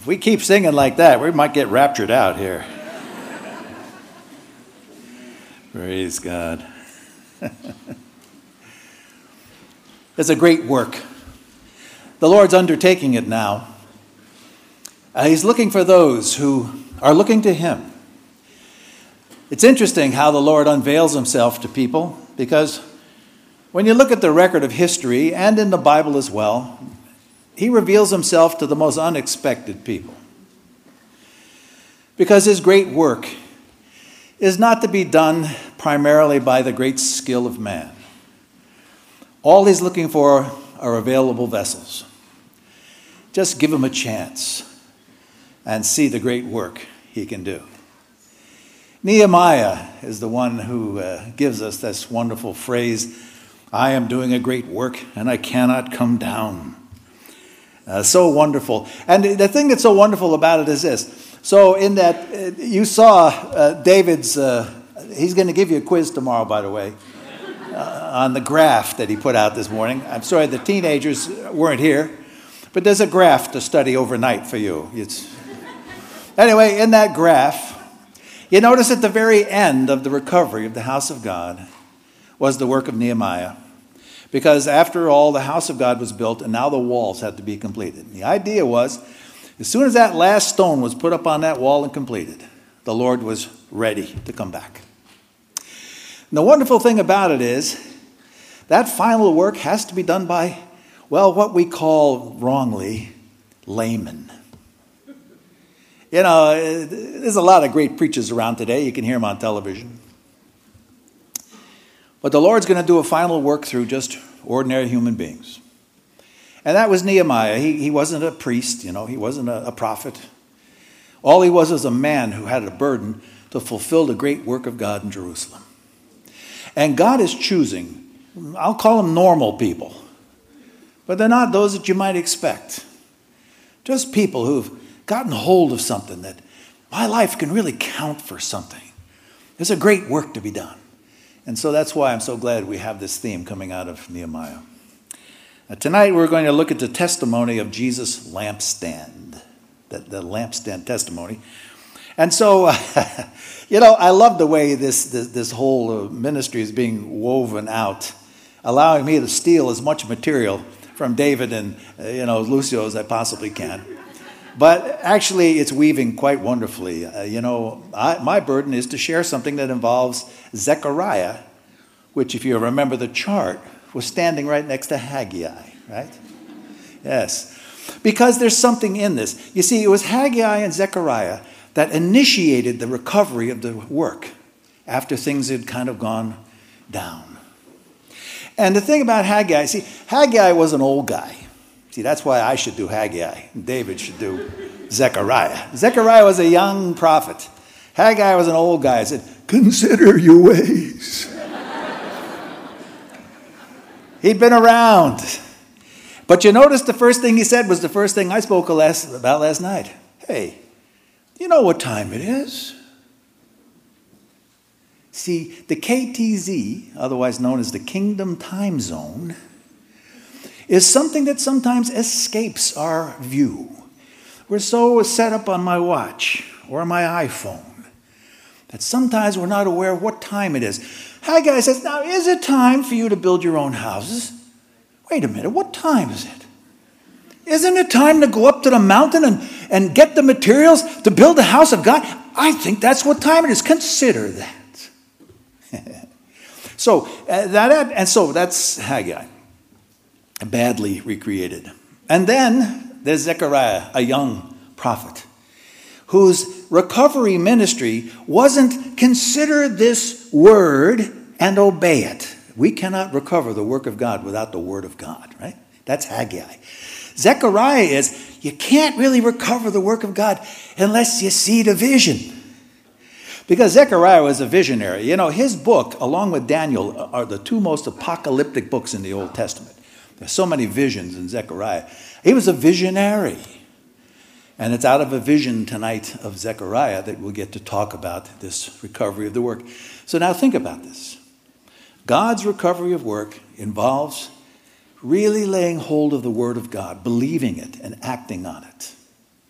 If we keep singing like that, we might get raptured out here. Praise God. It's a great work. The Lord's undertaking it now. He's looking for those who are looking to him. It's interesting how the Lord unveils himself to people, because when you look at the record of history and in the Bible as well, he reveals himself to the most unexpected people. Because his great work is not to be done primarily by the great skill of man. All he's looking for are available vessels. Just give him a chance and see the great work he can do. Nehemiah is the one who gives us this wonderful phrase, I am doing a great work and I cannot come down. So wonderful. And the thing that's so wonderful about it is this. So in that, you saw David's, he's going to give you a quiz tomorrow, by the way, on the graph that he put out this morning. I'm sorry the teenagers weren't here, but there's a graph to study overnight for you. Anyway, in that graph, you notice at the very end of the recovery of the house of God was the work of Nehemiah. Because after all, the house of God was built and now the walls had to be completed. The idea was, as soon as that last stone was put up on that wall and completed, the Lord was ready to come back. And the wonderful thing about it is, that final work has to be done by, well, what we call wrongly, laymen. You know, there's a lot of great preachers around today. You can hear them on television. But the Lord's going to do a final work through just ordinary human beings. And that was Nehemiah. He wasn't a priest, you know. He wasn't a prophet. All he was a man who had a burden to fulfill the great work of God in Jerusalem. And God is choosing, I'll call them normal people, but they're not those that you might expect. Just people who've gotten hold of something that my life can really count for something. There's a great work to be done. And so that's why I'm so glad we have this theme coming out of Nehemiah. Tonight we're going to look at the testimony of Jesus' lampstand, the lampstand testimony. And so, you know, I love the way this whole ministry is being woven out, allowing me to steal as much material from David and, Lucio as I possibly can. But actually, it's weaving quite wonderfully. My burden is to share something that involves Zechariah, which, if you remember the chart, was standing right next to Haggai, right? Yes. Because there's something in this. You see, it was Haggai and Zechariah that initiated the recovery of the work after things had kind of gone down. And the thing about Haggai, Haggai was an old guy. See, that's why I should do Haggai, and David should do Zechariah. Zechariah was a young prophet. Haggai was an old guy. He said, consider your ways. He'd been around. But you notice the first thing he said was the first thing I spoke about last night. Hey, you know what time it is? See, the KTZ, otherwise known as the Kingdom Time Zone, is something that sometimes escapes our view. We're so set up on my watch or my iPhone that sometimes we're not aware of what time it is. Haggai says, now is it time for you to build your own houses? Wait a minute, what time is it? Isn't it time to go up to the mountain and get the materials to build the house of God? I think that's what time it is. Consider that. So that's Haggai. Badly recreated. And then there's Zechariah, a young prophet, whose recovery ministry wasn't consider this word and obey it. We cannot recover the work of God without the word of God, right? That's Haggai. Zechariah is, you can't really recover the work of God unless you see the vision. Because Zechariah was a visionary. You know, his book, along with Daniel, are the two most apocalyptic books in the Old Testament. There's so many visions in Zechariah. He was a visionary. And it's out of a vision tonight of Zechariah that we'll get to talk about this recovery of the work. So now think about this. God's recovery of work involves really laying hold of the Word of God, believing it and acting on it.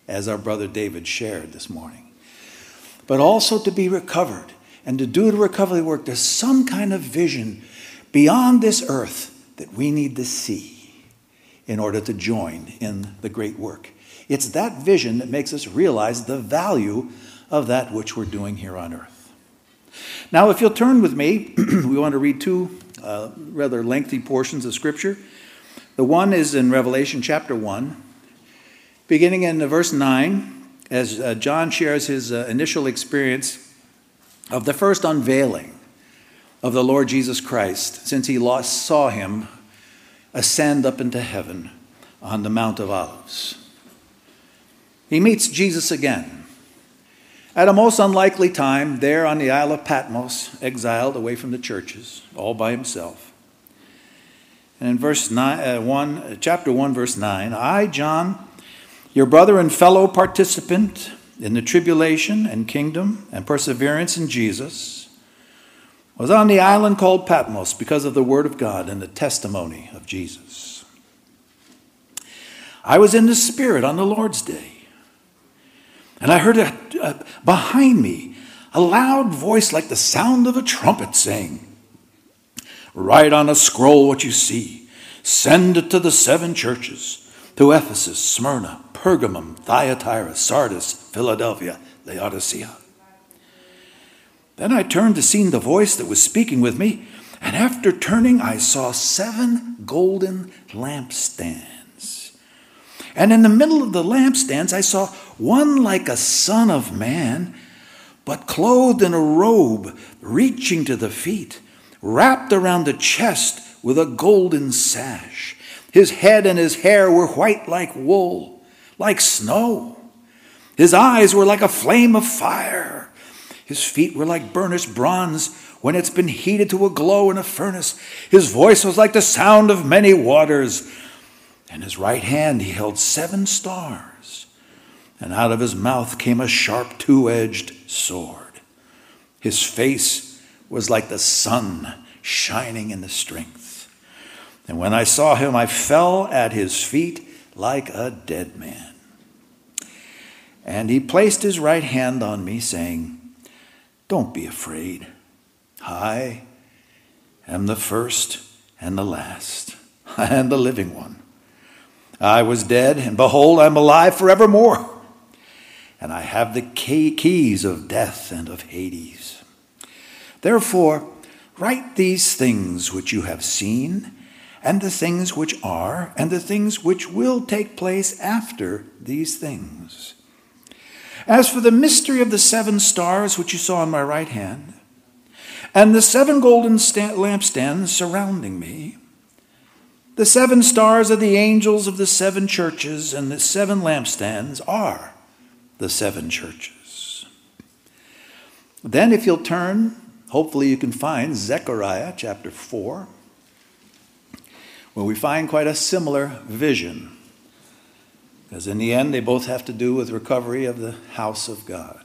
as our brother David shared this morning, but also to be recovered. And to do the recovery work, there's some kind of vision beyond this earth that we need to see in order to join in the great work. It's that vision that makes us realize the value of that which we're doing here on earth. Now, if you'll turn with me, we want to read two rather lengthy portions of Scripture. The one is in Revelation chapter 1, beginning in verse 9, as John shares his initial experience of the first unveiling of the Lord Jesus Christ since he saw him ascend up into heaven on the Mount of Olives. He meets Jesus again at a most unlikely time there on the Isle of Patmos, exiled away from the churches, all by himself. And in chapter 1, verse 9, I, John, your brother and fellow participant in the tribulation and kingdom and perseverance in Jesus, was on the island called Patmos because of the word of God and the testimony of Jesus. I was in the Spirit on the Lord's day, and I heard behind me a loud voice like the sound of a trumpet saying, write on a scroll what you see, send it to the 7 churches, to Ephesus, Smyrna, Pergamum, Thyatira, Sardis, Philadelphia, Laodicea. Then I turned to see the voice that was speaking with me, and after turning I saw 7 golden lampstands. And in the middle of the lampstands I saw one like a son of man, but clothed in a robe reaching to the feet, wrapped around the chest with a golden sash. His head and his hair were white like wool, like snow. His eyes were like a flame of fire. His feet were like burnished bronze when it's been heated to a glow in a furnace. His voice was like the sound of many waters. In his right hand he held 7 stars, and out of his mouth came a sharp 2-edged sword. His face was like the sun shining in the strength. And when I saw him, I fell at his feet like a dead man. And he placed his right hand on me, saying, don't be afraid. I am the first and the last, and the living one. I was dead, and behold, I am alive forevermore. And I have the keys of death and of Hades. Therefore, write these things which you have seen, and the things which are, and the things which will take place after these things. As for the mystery of the 7 stars which you saw in my right hand, and the 7 golden lampstands surrounding me, the 7 stars are the angels of the 7 churches, and the 7 lampstands are the 7 churches. Then if you'll turn, hopefully you can find Zechariah chapter 4, where we find quite a similar vision. Because in the end, they both have to do with recovery of the house of God.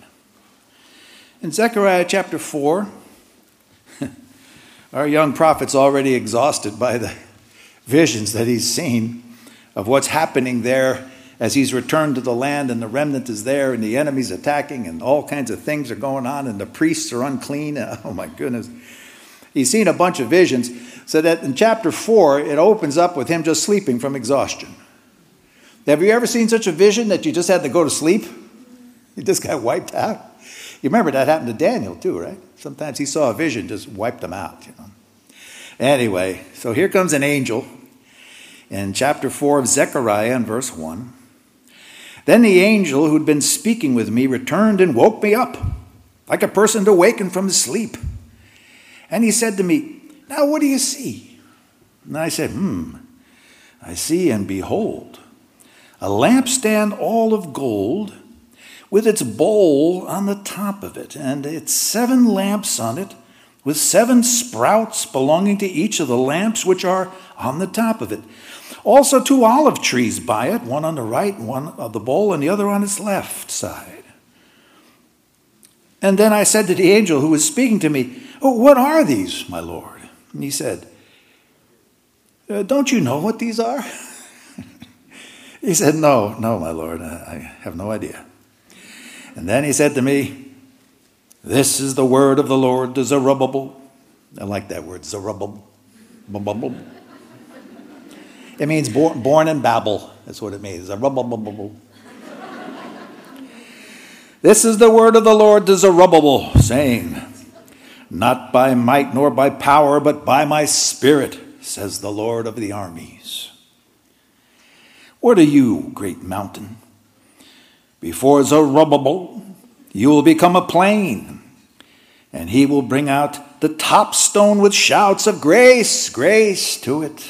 In Zechariah chapter 4, our young prophet's already exhausted by the visions that he's seen of what's happening there as he's returned to the land and the remnant is there and the enemy's attacking and all kinds of things are going on and the priests are unclean. Oh my goodness. He's seen a bunch of visions, so that in chapter 4, it opens up with him just sleeping from exhaustion. Have you ever seen such a vision that you just had to go to sleep? You just got wiped out? You remember that happened to Daniel too, right? Sometimes he saw a vision, just wiped him out, you know. Anyway, so here comes an angel in chapter 4 of Zechariah in verse 1. Then the angel who'd been speaking with me returned and woke me up, like a person awakened from his sleep. And he said to me, now what do you see? And I said, I see and behold, a lampstand all of gold, with its bowl on the top of it, and its 7 lamps on it, with 7 sprouts belonging to each of the lamps which are on the top of it. Also 2 olive trees by it, one on the right, one of the bowl, and the other on its left side. And then I said to the angel who was speaking to me, oh, what are these, my Lord? And he said, don't you know what these are? He said, no, my Lord, I have no idea. And then he said to me, this is the word of the Lord to Zerubbabel. I like that word, Zerubbabel. It means born in Babel. That's what it means. Zerubbabel. This is the word of the Lord to Zerubbabel, saying, not by might nor by power, but by my spirit, says the Lord of the armies. What are you, great mountain? Before Zerubbabel, you will become a plain, and he will bring out the top stone with shouts of grace, grace to it.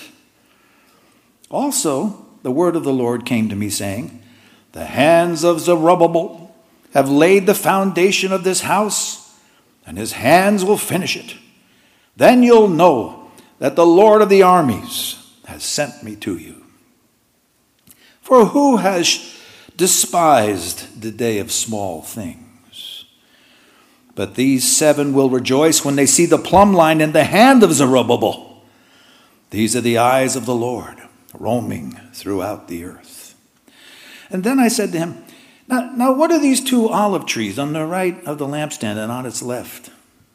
Also, the word of the Lord came to me, saying, the hands of Zerubbabel have laid the foundation of this house, and his hands will finish it. Then you'll know that the Lord of the armies has sent me to you. For who has despised the day of small things? But these 7 will rejoice when they see the plumb line in the hand of Zerubbabel. These are the eyes of the Lord, roaming throughout the earth. And then I said to him, now what are these 2 olive trees on the right of the lampstand and on its left?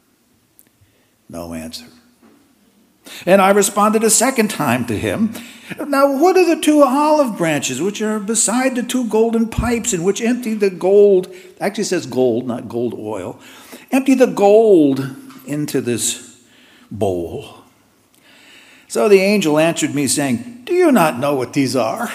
No answer. And I responded a second time to him, now what are the 2 olive branches which are beside the 2 golden pipes in which empty the gold, actually it says gold, not gold oil, empty the gold into this bowl. So the angel answered me saying, do you not know what these are?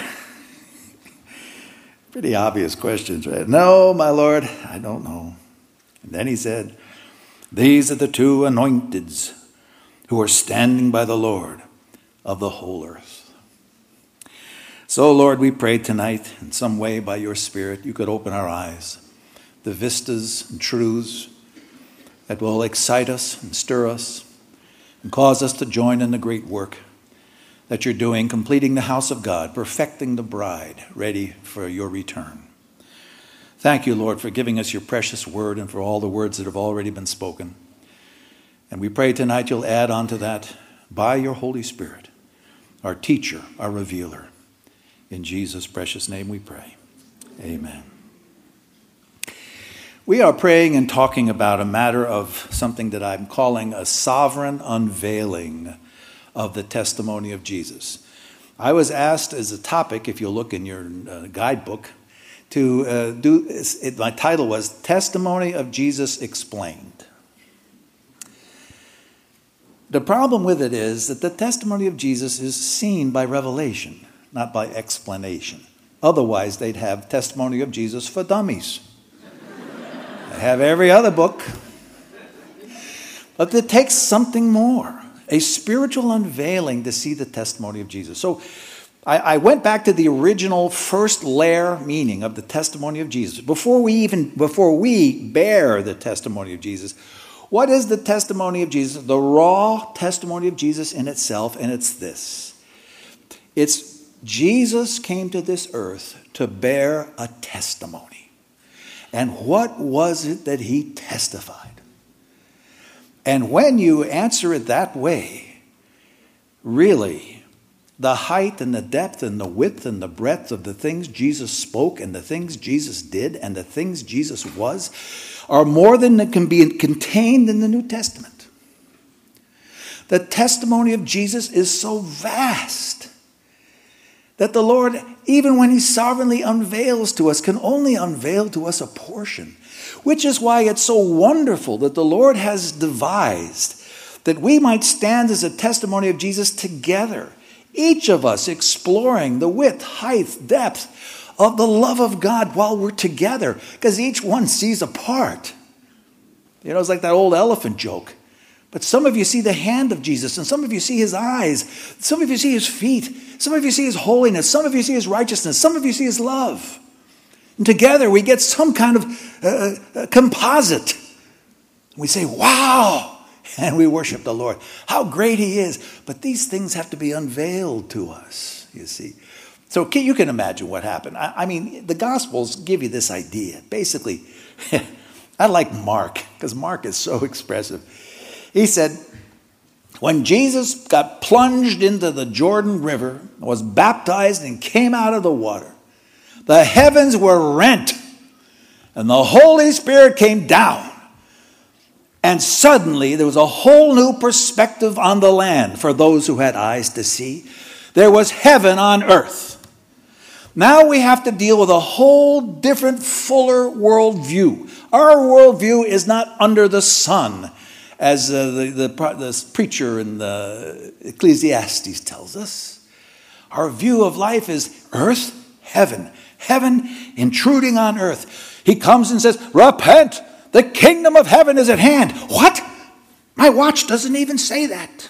Pretty obvious questions, right? No, my Lord, I don't know. And then he said, these are the 2 anointeds who are standing by the Lord of the whole earth. So, Lord, we pray tonight in some way by your Spirit, you could open our eyes, the vistas and truths that will excite us and stir us and cause us to join in the great work that you're doing, completing the house of God, perfecting the bride, ready for your return. Thank you, Lord, for giving us your precious word and for all the words that have already been spoken. And we pray tonight you'll add on to that by your Holy Spirit, our teacher, our revealer. In Jesus' precious name we pray. Amen. We are praying and talking about a matter of something that I'm calling a sovereign unveiling of the testimony of Jesus. I was asked as a topic, if you look in your guidebook, to do it. My title was Testimony of Jesus Explained. The problem with it is that the testimony of Jesus is seen by revelation, not by explanation. Otherwise, they'd have testimony of Jesus for dummies. They have every other book. But it takes something more, a spiritual unveiling to see the testimony of Jesus. So I went back to the original first layer meaning of the testimony of Jesus. Before we bear the testimony of Jesus, what is the testimony of Jesus? The raw testimony of Jesus in itself, and it's this. It's Jesus came to this earth to bear a testimony. And what was it that he testified? And when you answer it that way, really, the height and the depth and the width and the breadth of the things Jesus spoke and the things Jesus did and the things Jesus was are more than that can be contained in the New Testament. The testimony of Jesus is so vast that the Lord, even when he sovereignly unveils to us, can only unveil to us a portion, which is why it's so wonderful that the Lord has devised that we might stand as a testimony of Jesus together, each of us exploring the width, height, depth of the love of God while we're together, because each one sees a part. You know, it's like that old elephant joke. But some of you see the hand of Jesus, and some of you see his eyes, some of you see his feet, some of you see his holiness, some of you see his righteousness, some of you see his love. And together we get some kind of composite. We say, wow, and we worship the Lord. How great he is. But these things have to be unveiled to us, you see. So you can imagine what happened. I mean, the Gospels give you this idea. Basically, I like Mark, because Mark is so expressive. He said, when Jesus got plunged into the Jordan River, was baptized and came out of the water, The heavens were rent, and the Holy Spirit came down. And suddenly there was a whole new perspective on the land for those who had eyes to see. There was heaven on earth. Now we have to deal with a whole different, fuller worldview. Our worldview is not under the sun, as the preacher in the Ecclesiastes tells us. Our view of life is earth, heaven. Heaven intruding on earth. He comes and says, repent, the kingdom of heaven is at hand. What? My watch doesn't even say that.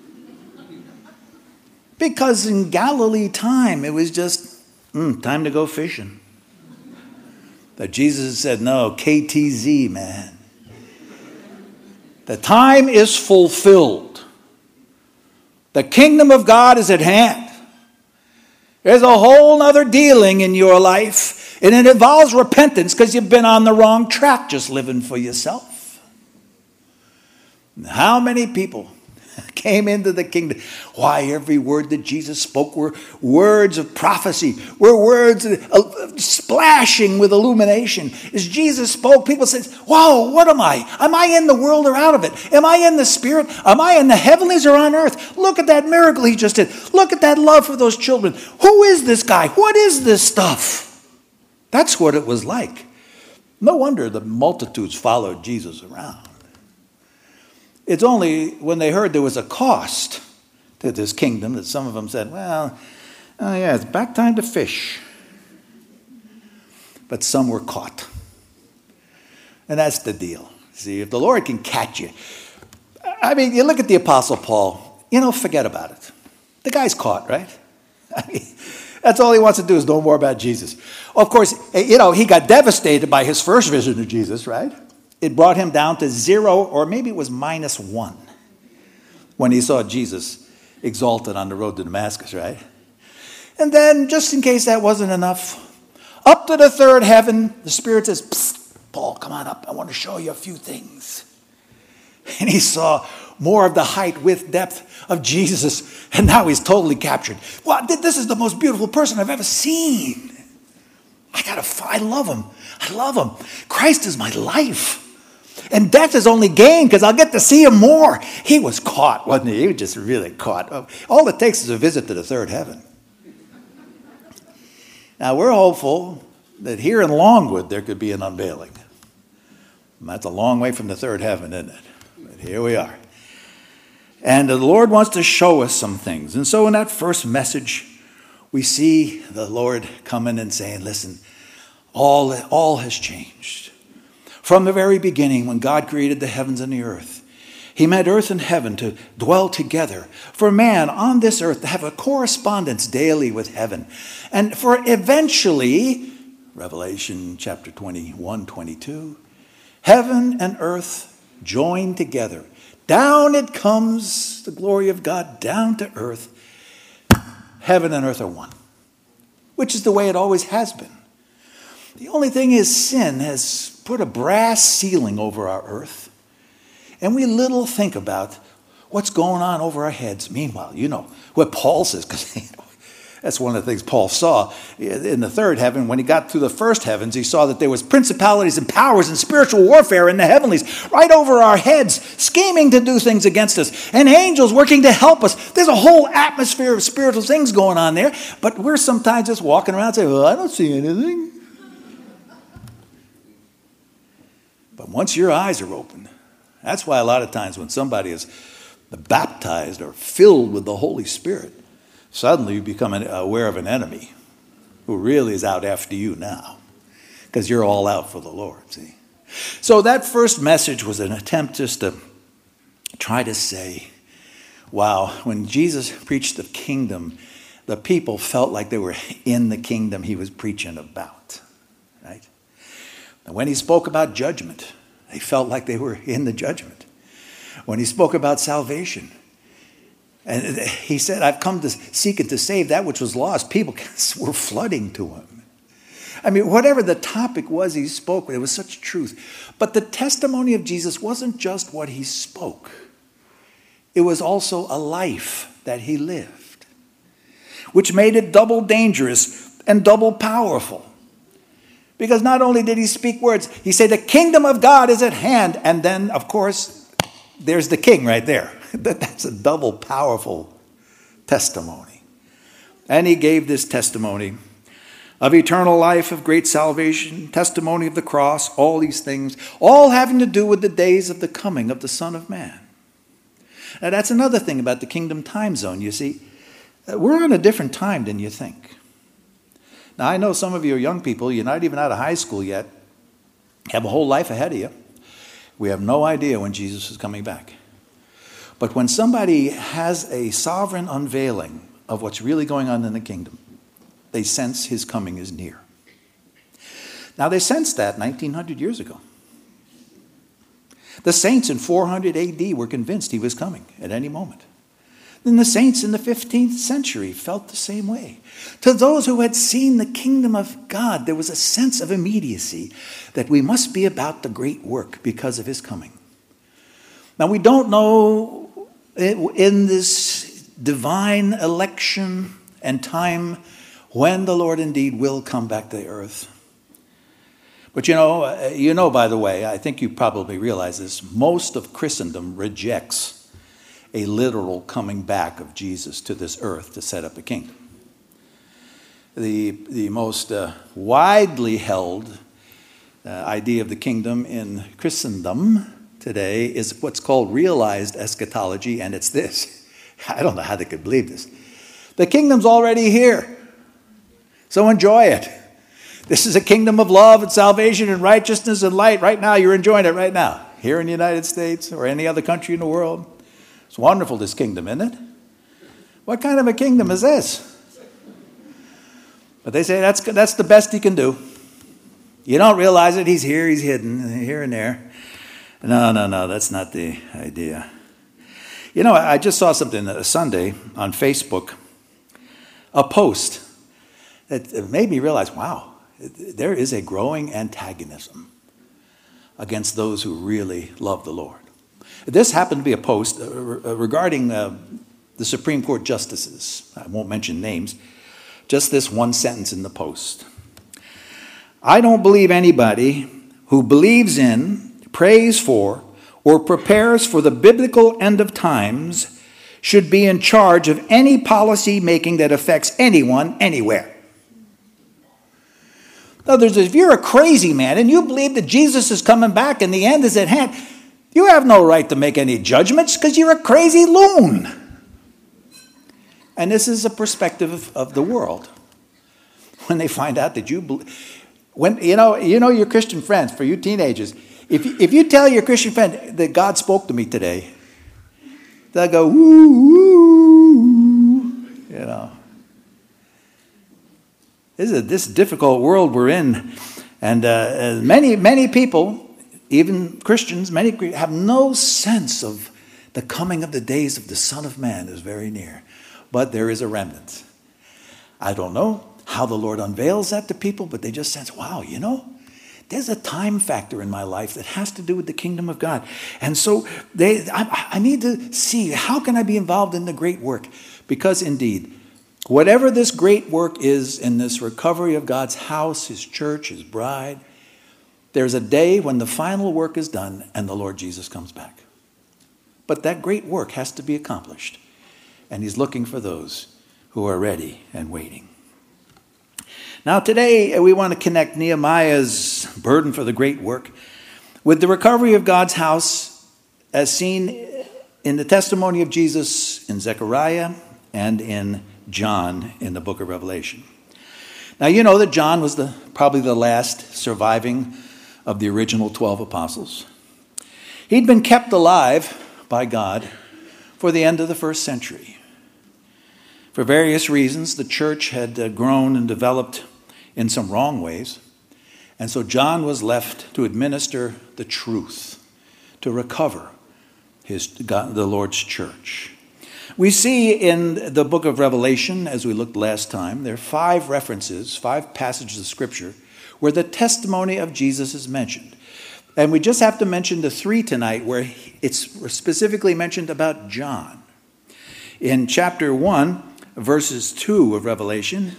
Because in Galilee time, it was just, time to go fishing. But Jesus said, no, KTZ, man. The time is fulfilled. The kingdom of God is at hand. There's a whole other dealing in your life, and it involves repentance because you've been on the wrong track just living for yourself. And how many people came into the kingdom? Why, every word that Jesus spoke were words of prophecy, were words of splashing with illumination. As Jesus spoke, people said, whoa, what am I? Am I in the world or out of it? Am I in the spirit? Am I in the heavenlies or on earth? Look at that miracle he just did. Look at that love for those children. Who is this guy? What is this stuff? That's what it was like. No wonder the multitudes followed Jesus around. It's only when they heard there was a cost to this kingdom that some of them said, well, oh yeah, it's back time to fish. But some were caught. And that's the deal. See, if the Lord can catch you. I mean, you look at the Apostle Paul, forget about it. The guy's caught, right? That's all he wants to do is know more about Jesus. Of course, he got devastated by his first vision of Jesus, right? It brought him down to 0, or maybe it was -1 when he saw Jesus exalted on the road to Damascus, right? And then, just in case that wasn't enough, up to the third heaven, the Spirit says, psst, Paul, come on up. I want to show you a few things. And he saw more of the height, width, depth of Jesus, and now he's totally captured. Well, this is the most beautiful person I've ever seen. I love him. I love him. Christ is my life. And death is only gain because I'll get to see him more. He was caught, wasn't he? He was just really caught. All it takes is a visit to the third heaven. Now, we're hopeful that here in Longwood there could be an unveiling. That's a long way from the third heaven, isn't it? But here we are. And the Lord wants to show us some things. And so in that first message, we see the Lord coming and saying, listen, all has changed. From the very beginning, when God created the heavens and the earth, he meant earth and heaven to dwell together. For man on this earth to have a correspondence daily with heaven. And for eventually, Revelation chapter 21, 22, heaven and earth joined together. Down it comes, the glory of God, down to earth. Heaven and earth are one, which is the way it always has been. The only thing is sin has put a brass ceiling over our earth, and we little think about what's going on over our heads. Meanwhile, what Paul says, because that's one of the things Paul saw in the third heaven. When he got to the first heavens, he saw that there was principalities and powers and spiritual warfare in the heavenlies right over our heads, scheming to do things against us, and angels working to help us. There's a whole atmosphere of spiritual things going on there, but we're sometimes just walking around and saying, well, I don't see anything. But once your eyes are open, that's why a lot of times when somebody is baptized or filled with the Holy Spirit, suddenly you become aware of an enemy who really is out after you now because you're all out for the Lord, see? So that first message was an attempt just to try to say, wow, when Jesus preached the kingdom, the people felt like they were in the kingdom he was preaching about, right? And when he spoke about judgment, they felt like they were in the judgment. When he spoke about salvation, and he said, I've come to seek and to save that which was lost, people were flooding to him. I mean, whatever the topic was he spoke, it was such truth. But the testimony of Jesus wasn't just what he spoke. It was also a life that he lived, which made it double dangerous and double powerful. Because not only did he speak words, he said, the kingdom of God is at hand. And then, of course, there's the king right there. That's a double powerful testimony. And he gave this testimony of eternal life, of great salvation, testimony of the cross, all these things, all having to do with the days of the coming of the Son of Man. Now, that's another thing about the kingdom time zone. You see, we're on a different time than you think. Now, I know some of you are young people. You're not even out of high school yet. You have a whole life ahead of you. We have no idea when Jesus is coming back. But when somebody has a sovereign unveiling of what's really going on in the kingdom, they sense his coming is near. Now, they sensed that 1900 years ago. The saints in 400 AD were convinced he was coming at any moment. Then the saints in the 15th century felt the same way. To those who had seen the kingdom of God, there was a sense of immediacy that we must be about the great work because of his coming. Now, we don't know in this divine election and time when the Lord indeed will come back to the earth. But you know, by the way, I think you probably realize this, most of Christendom rejects a literal coming back of Jesus to this earth to set up a kingdom. The most widely held idea of the kingdom in Christendom today is what's called realized eschatology, and it's this. I don't know how they could believe this. The kingdom's already here, so enjoy it. This is a kingdom of love and salvation and righteousness and light. Right now, you're enjoying it right now, here in the United States or any other country in the world. It's wonderful, this kingdom, isn't it? What kind of a kingdom is this? But they say that's the best he can do. You don't realize it. He's here, he's hidden, here and there. No, that's not the idea. You know, I just saw something Sunday on Facebook, a post that made me realize, wow, there is a growing antagonism against those who really love the Lord. This happened to be a post regarding the Supreme Court justices. I won't mention names. Just this one sentence in the post. I don't believe anybody who believes in, prays for, or prepares for the biblical end of times should be in charge of any policy making that affects anyone, anywhere. In other words, if you're a crazy man and you believe that Jesus is coming back and the end is at hand, you have no right to make any judgments because you're a crazy loon. And this is a perspective of the world. When they find out that you believe, when you know your Christian friends, for you teenagers, if you tell your Christian friend that God spoke to me today, they'll go, woo, you know. This difficult world we're in, and many people, even Christians, many have no sense of the coming of the days of the Son of Man is very near. But there is a remnant. I don't know how the Lord unveils that to people, but they just sense, wow, there's a time factor in my life that has to do with the kingdom of God. And so I need to see, how can I be involved in the great work? Because indeed, whatever this great work is in this recovery of God's house, his church, his bride, there's a day when the final work is done and the Lord Jesus comes back. But that great work has to be accomplished. And he's looking for those who are ready and waiting. Now today we want to connect Nehemiah's burden for the great work with the recovery of God's house as seen in the testimony of Jesus in Zechariah and in John in the book of Revelation. Now you know that John was probably the last surviving of the original 12 apostles. He'd been kept alive by God for the end of the first century. For various reasons, the church had grown and developed in some wrong ways. And so John was left to administer the truth, to recover the Lord's church. We see in the book of Revelation, as we looked last time, there are 5 references, 5 passages of Scripture where the testimony of Jesus is mentioned. And we just have to mention the 3 tonight where it's specifically mentioned about John. In chapter 1, verses 2 of Revelation,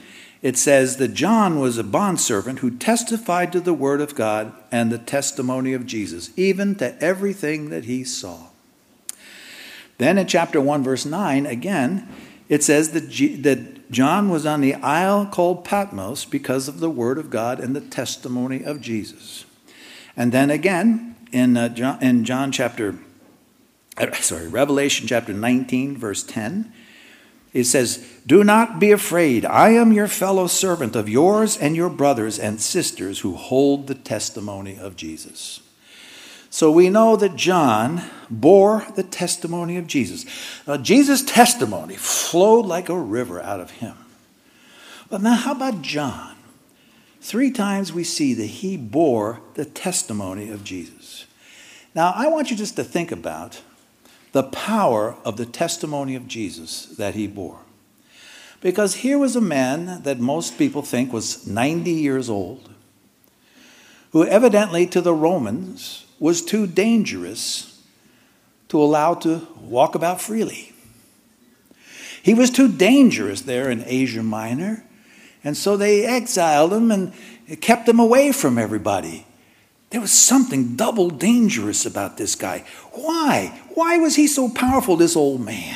it says that John was a bondservant who testified to the word of God and the testimony of Jesus, even to everything that he saw. Then in chapter 1, verse 9, again, it says that John was on the isle called Patmos because of the word of God and the testimony of Jesus. And then again, in Revelation chapter 19, verse 10, it says, "Do not be afraid. I am your fellow servant of yours and your brothers and sisters who hold the testimony of Jesus." So we know that John bore the testimony of Jesus. Now, Jesus' testimony flowed like a river out of him. But now how about John? 3 times we see that he bore the testimony of Jesus. Now, I want you just to think about the power of the testimony of Jesus that he bore. Because here was a man that most people think was 90 years old, who evidently to the Romans was too dangerous to allow to walk about freely. He was too dangerous there in Asia Minor, and so they exiled him and kept him away from everybody. There was something double dangerous about this guy. Why? Why was he so powerful, this old man?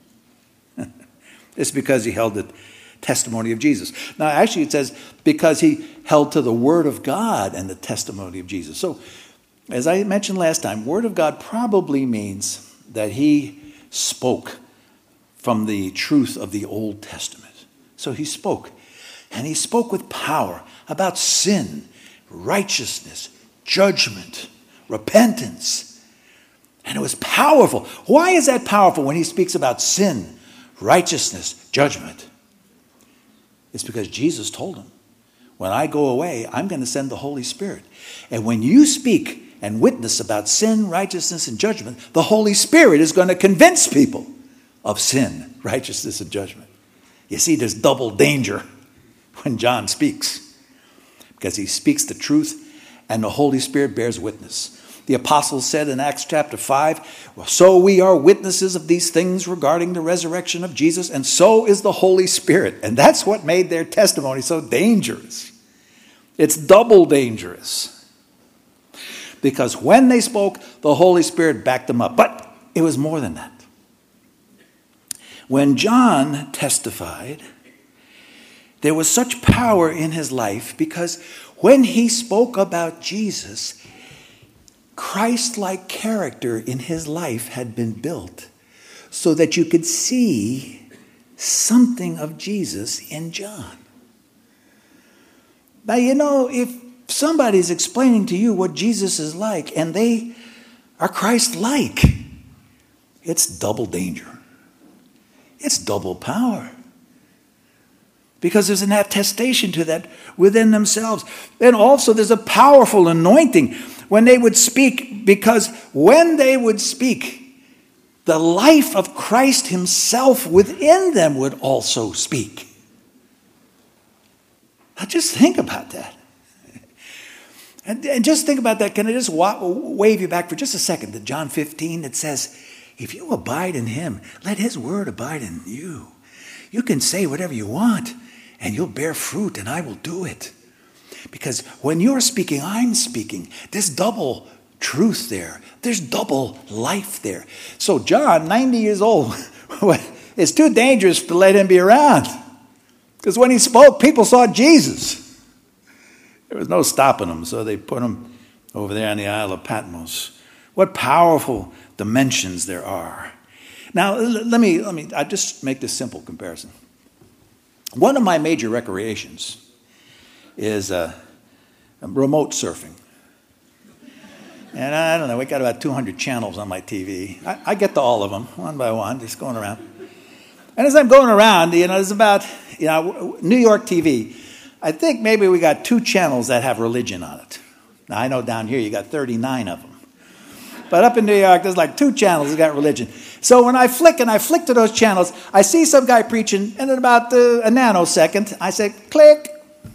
It's because he held the testimony of Jesus. Now, actually, it says because he held to the word of God and the testimony of Jesus. So, as I mentioned last time, word of God probably means that he spoke from the truth of the Old Testament. So he spoke, and he spoke with power about sin, righteousness, judgment, repentance. And it was powerful. Why is that powerful when he speaks about sin, righteousness, judgment? It's because Jesus told him, when I go away, I'm going to send the Holy Spirit. And when you speak and witness about sin, righteousness, and judgment, the Holy Spirit is going to convince people of sin, righteousness, and judgment. You see, there's double danger when John speaks, because he speaks the truth and the Holy Spirit bears witness. The apostles said in Acts chapter 5, "Well, so we are witnesses of these things regarding the resurrection of Jesus, and so is the Holy Spirit." And that's what made their testimony so dangerous. It's double dangerous. Because when they spoke, the Holy Spirit backed them up. But it was more than that. When John testified, there was such power in his life because when he spoke about Jesus, Christ-like character in his life had been built so that you could see something of Jesus in John. Now, you know, if somebody's explaining to you what Jesus is like and they are Christ-like, it's double danger. It's double power. Because there's an attestation to that within themselves. And also there's a powerful anointing when they would speak, because when they would speak, the life of Christ himself within them would also speak. Now just think about that. And just think about that. Can I just wave you back for just a second to John 15? It says, if you abide in him, let his word abide in you. You can say whatever you want, and you'll bear fruit, and I will do it. Because when you're speaking, I'm speaking. There's double truth there. There's double life there. So John, 90 years old, it's too dangerous to let him be around. Because when he spoke, people saw Jesus. There was no stopping him, so they put him over there on the Isle of Patmos. What powerful dimensions there are. Now, let me I just make this simple comparison. One of my major recreations is remote surfing. And I don't know, we got about 200 channels on my TV. I get to all of them, one by one, just going around. And as I'm going around, there's about, New York TV, I think maybe we got 2 channels that have religion on it. Now, I know down here you got 39 of them. But up in New York, there's like 2 channels that got religion. So when I flick to those channels, I see some guy preaching, and in about a nanosecond, I say, click.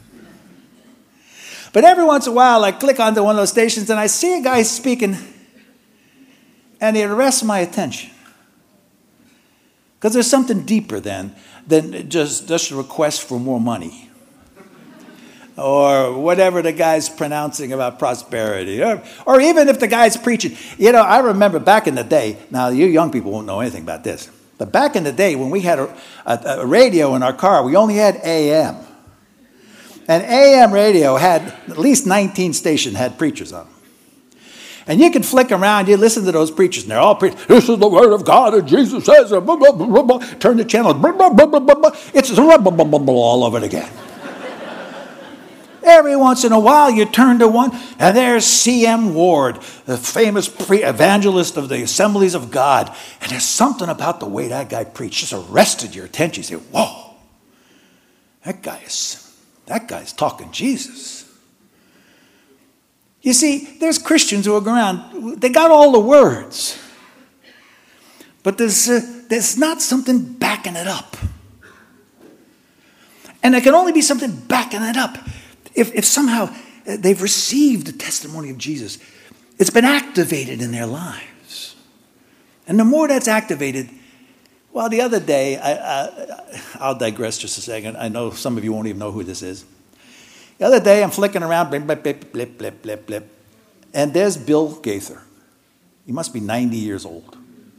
But every once in a while, I click onto one of those stations, and I see a guy speaking, and it arrests my attention. Because there's something deeper than just a request for more money. or whatever the guy's pronouncing about prosperity, or even if the guy's preaching. I remember back in the day, now you young people won't know anything about this, but back in the day when we had a radio in our car, we only had AM. And AM radio had at least 19 stations had preachers on them. And you could flick around, you listen to those preachers, and they're all preaching, this is the word of God, and Jesus says, blah, blah, blah, blah. Turn the channel, blah, blah, blah, blah, blah. It's blah, blah, blah, blah, all over it again. Every once in a while, you turn to one, and there's C.M. Ward, the famous evangelist of the Assemblies of God. And there's something about the way that guy preached just arrested your attention. You say, whoa, that guy's talking Jesus. You see, there's Christians who are around, they got all the words. But there's not something backing it up. And there can only be something backing it up if somehow they've received the testimony of Jesus. It's been activated in their lives. And the more that's activated, well, the other day, I'll digress just a second. I know some of you won't even know who this is. The other day, I'm flicking around, blip, blip, blip, blip, blip, blip, blip, and there's Bill Gaither. He must be 90 years old.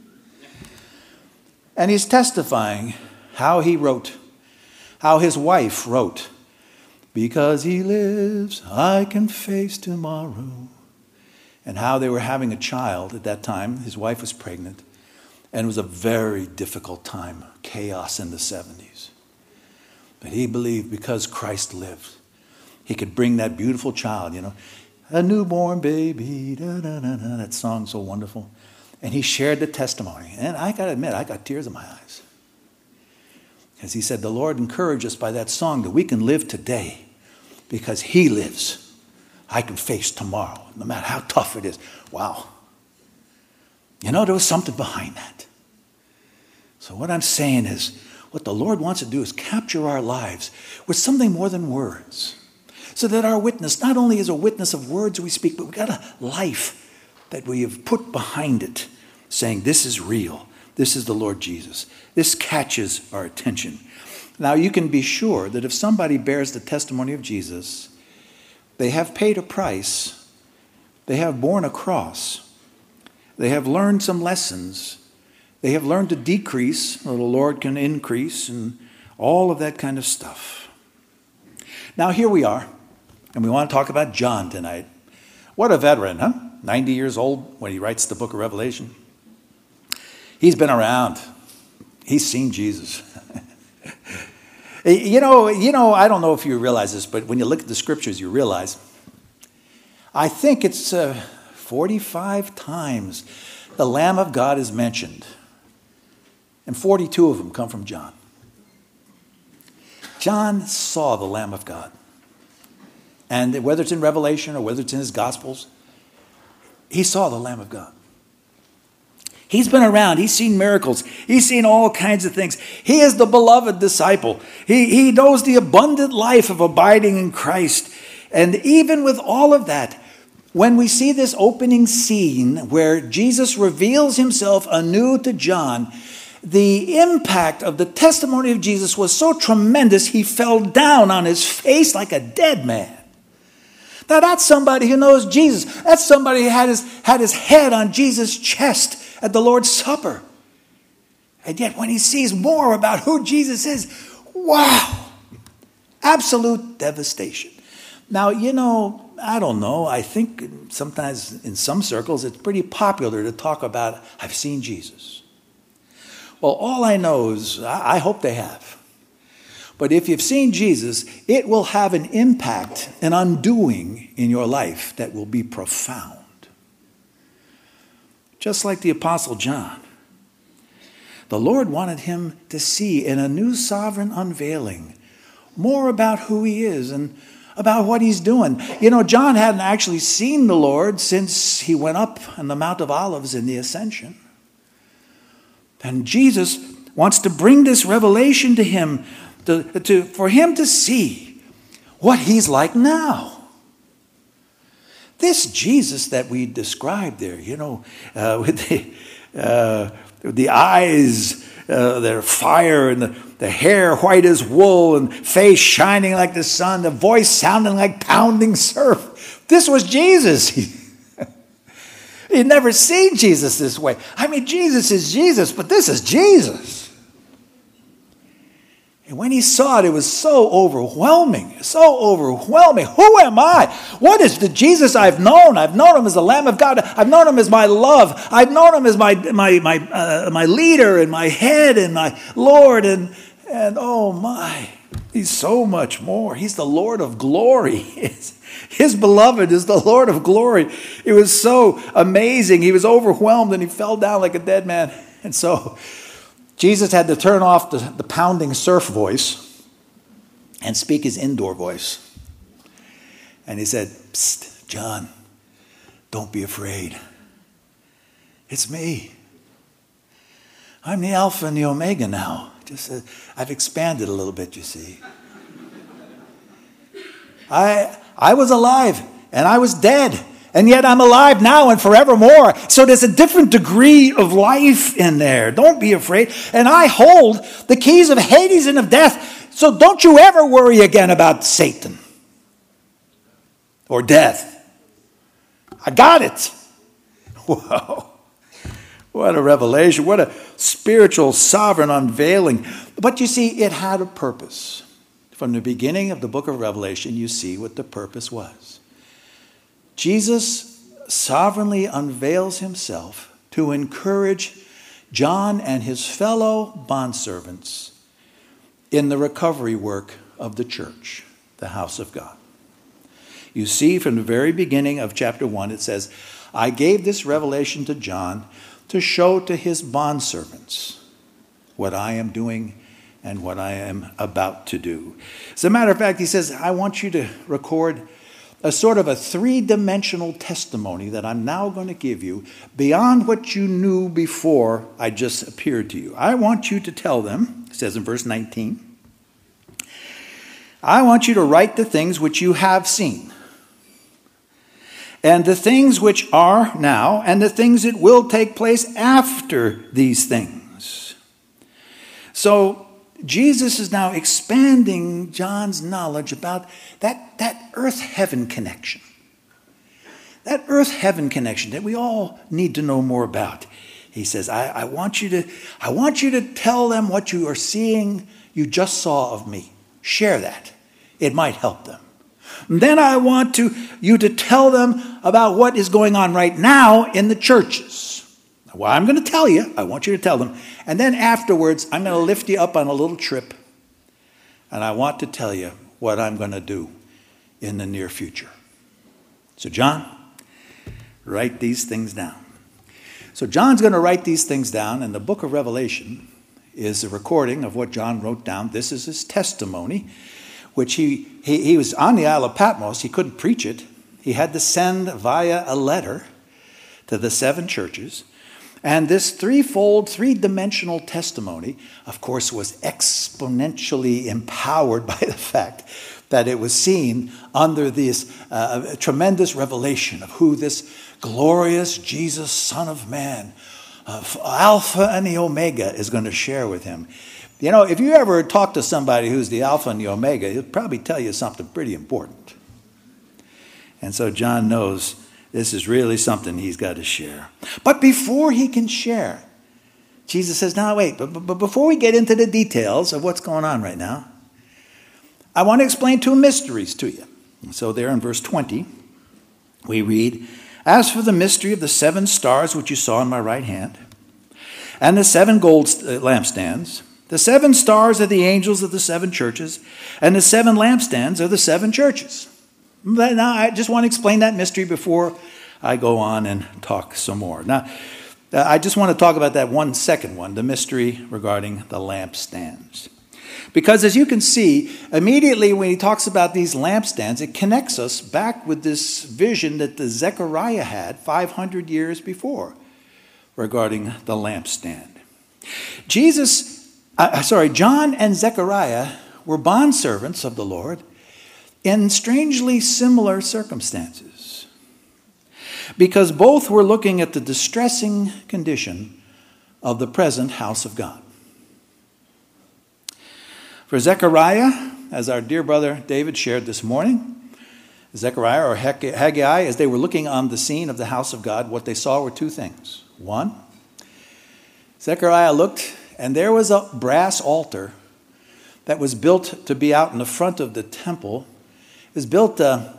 And he's testifying how he wrote, how his wife wrote, because he lives, I can face tomorrow. And how they were having a child at that time. His wife was pregnant. And it was a very difficult time, chaos in the 70s. But he believed because Christ lived, he could bring that beautiful child, a newborn baby, da, da, da, da, that song so wonderful. And he shared the testimony. And I got to admit, I got tears in my eyes. As he said, the Lord encouraged us by that song that we can live today because he lives. I can face tomorrow, no matter how tough it is. Wow. There was something behind that. So what I'm saying is, what the Lord wants to do is capture our lives with something more than words. So that our witness not only is a witness of words we speak, but we've got a life that we have put behind it, saying this is real. This is the Lord Jesus. This catches our attention. Now you can be sure that if somebody bears the testimony of Jesus, they have paid a price. They have borne a cross. They have learned some lessons. They have learned to decrease so the Lord can increase and all of that kind of stuff. Now here we are. And we want to talk about John tonight. What a veteran, huh? 90 years old when he writes the book of Revelation. He's been around. He's seen Jesus. I don't know if you realize this, but when you look at the scriptures, you realize, I think it's 45 times the Lamb of God is mentioned. And 42 of them come from John. John saw the Lamb of God. And whether it's in Revelation or whether it's in his Gospels, he saw the Lamb of God. He's been around. He's seen miracles. He's seen all kinds of things. He is the beloved disciple. He knows the abundant life of abiding in Christ. And even with all of that, when we see this opening scene where Jesus reveals himself anew to John, the impact of the testimony of Jesus was so tremendous, he fell down on his face like a dead man. Now that's somebody who knows Jesus. That's somebody who had his head on Jesus' chest at the Lord's Supper. And yet when he sees more about who Jesus is, wow, absolute devastation. Now, I don't know. I think sometimes in some circles it's pretty popular to talk about, I've seen Jesus. Well, all I know is, I hope they have. But if you've seen Jesus, it will have an impact, an undoing in your life that will be profound. Just like the Apostle John. The Lord wanted him to see in a new sovereign unveiling more about who he is and about what he's doing. John hadn't actually seen the Lord since he went up on the Mount of Olives in the Ascension. And Jesus wants to bring this revelation to him, for him to see what he's like now. This Jesus that we described there, with the eyes their fire, and the hair white as wool, and face shining like the sun, the voice sounding like pounding surf. This was Jesus. He'd never seen Jesus this way. I mean, Jesus is Jesus, but this is Jesus. And when he saw it, it was so overwhelming, so overwhelming. Who am I? What is the Jesus I've known? I've known him as the Lamb of God. I've known him as my love. I've known him as my leader and my head and my Lord. And oh my, he's so much more. He's the Lord of glory. His beloved is the Lord of glory. It was so amazing. He was overwhelmed and he fell down like a dead man. And so Jesus had to turn off the pounding surf voice and speak his indoor voice. And he said, "Psst, John, don't be afraid. It's me. I'm the Alpha and the Omega now. I've expanded a little bit, you see. I was alive and I was dead. And yet I'm alive now and forevermore. So there's a different degree of life in there. Don't be afraid. And I hold the keys of Hades and of death. So don't you ever worry again about Satan or death. I got it." Wow. What a revelation. What a spiritual sovereign unveiling. But you see, it had a purpose. From the beginning of the book of Revelation, you see what the purpose was. Jesus sovereignly unveils himself to encourage John and his fellow bondservants in the recovery work of the church, the house of God. You see from the very beginning of chapter 1, it says, "I gave this revelation to John to show to his bondservants what I am doing and what I am about to do." As a matter of fact, he says, "I want you to record a sort of a three-dimensional testimony that I'm now going to give you beyond what you knew before I just appeared to you. I want you to tell them," it says in verse 19, "I want you to write the things which you have seen, and the things which are now, and the things that will take place after these things." So Jesus is now expanding John's knowledge about that earth-heaven connection. That earth-heaven connection that we all need to know more about. He says, I want you to tell them what you are seeing, you just saw of me. Share that. It might help them. And then I want you to tell them about what is going on right now in the churches. Well, I'm going to tell you. I want you to tell them. And then afterwards, I'm going to lift you up on a little trip. And I want to tell you what I'm going to do in the near future. So John, write these things down. So John's going to write these things down. And the book of Revelation is a recording of what John wrote down. This is his testimony, which he was on the Isle of Patmos. He couldn't preach it. He had to send via a letter to the 7 churches. And this threefold, three-dimensional testimony, of course, was exponentially empowered by the fact that it was seen under this tremendous revelation of who this glorious Jesus, Son of Man, Alpha and the Omega, is going to share with him. You know, if you ever talk to somebody who's the Alpha and the Omega, he'll probably tell you something pretty important. And so John knows this is really something he's got to share. But before he can share, Jesus says, "Now wait, but before we get into the details of what's going on right now, I want to explain 2 mysteries to you." So there in verse 20, we read, "As for the mystery of the 7 stars which you saw in my right hand, and the 7 gold lampstands, the 7 stars are the angels of the 7 churches, and the 7 lampstands are the 7 churches." Now, I just want to explain that mystery before I go on and talk some more. Now, I just want to talk about that second one, the mystery regarding the lampstands. Because as you can see, immediately when he talks about these lampstands, it connects us back with this vision that the Zechariah had 500 years before regarding the lampstand. John and Zechariah were bondservants of the Lord in strangely similar circumstances, because both were looking at the distressing condition of the present house of God. For Zechariah, as our dear brother David shared this morning, Zechariah or Haggai, as they were looking on the scene of the house of God, what they saw were two things. One, Zechariah looked, and there was a brass altar that was built to be out in the front of the temple. It was built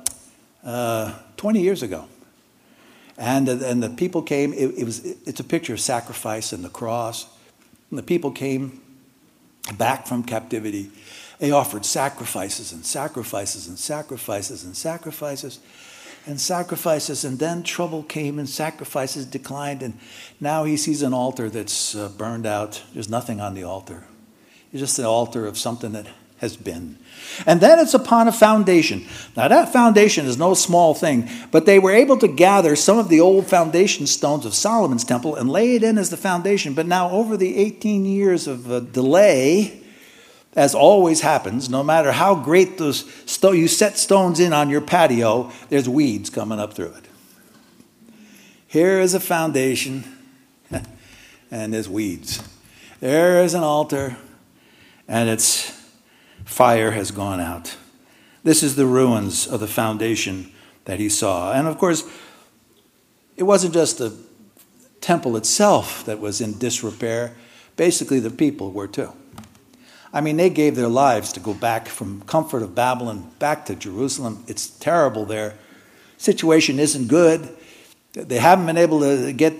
20 years ago. And the people came. It's a picture of sacrifice and the cross. And the people came back from captivity. They offered sacrifices and sacrifices and sacrifices and sacrifices and sacrifices. And then trouble came and sacrifices declined. And now he sees an altar that's burned out. There's nothing on the altar. It's just an altar of something that has been. And then it's upon a foundation. Now that foundation is no small thing, but they were able to gather some of the old foundation stones of Solomon's temple and lay it in as the foundation. But now over the 18 years of delay, as always happens, no matter how great those you set stones in on your patio, there's weeds coming up through it. Here is a foundation, and there's weeds. There is an altar, and its fire has gone out. This is the ruins of the foundation that he saw. And of course, it wasn't just the temple itself that was in disrepair. Basically, the people were too. I mean, they gave their lives to go back from comfort of Babylon back to Jerusalem. It's terrible there. Situation isn't good. They haven't been able to get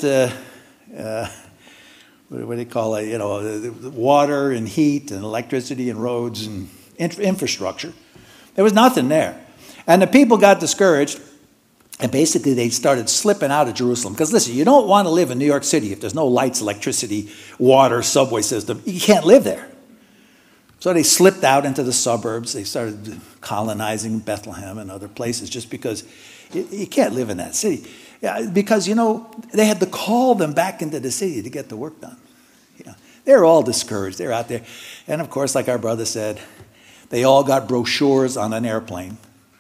what do they call it? Water and heat and electricity and roads and infrastructure. There was nothing there. And the people got discouraged, and basically they started slipping out of Jerusalem. Because listen, you don't want to live in New York City if there's no lights, electricity, water, subway system. You can't live there. So they slipped out into the suburbs. They started colonizing Bethlehem and other places just because you can't live in that city. Because, they had to call them back into the city to get the work done. They're all discouraged. They're out there. And, of course, like our brother said, they all got brochures on an airplane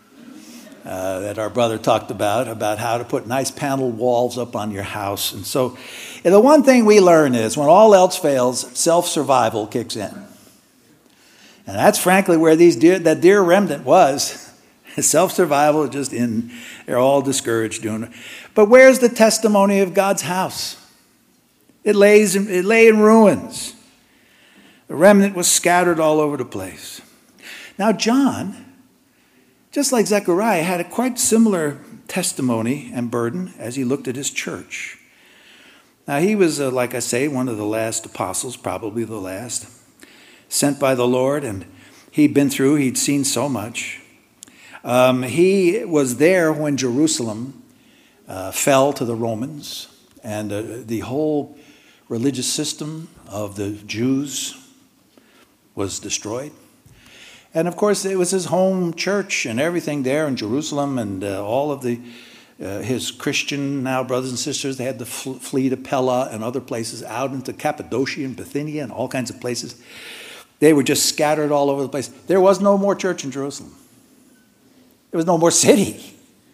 that our brother talked about how to put nice paneled walls up on your house. And so the one thing we learn is when all else fails, self-survival kicks in. And that's frankly where that dear remnant was. Self-survival, they're all discouraged doing it. But where's the testimony of God's house? It lay in ruins. The remnant was scattered all over the place. Now John, just like Zechariah, had a quite similar testimony and burden as he looked at his church. Now he was, like I say, one of the last apostles, probably the last, sent by the Lord, and he'd seen so much. He was there when Jerusalem fell to the Romans, and the whole religious system of the Jews was destroyed. And of course, it was his home church and everything there in Jerusalem, and all of his Christian now brothers and sisters. They had to flee to Pella and other places, out into Cappadocia and Bithynia and all kinds of places. They were just scattered all over the place. There was no more church in Jerusalem. There was no more city.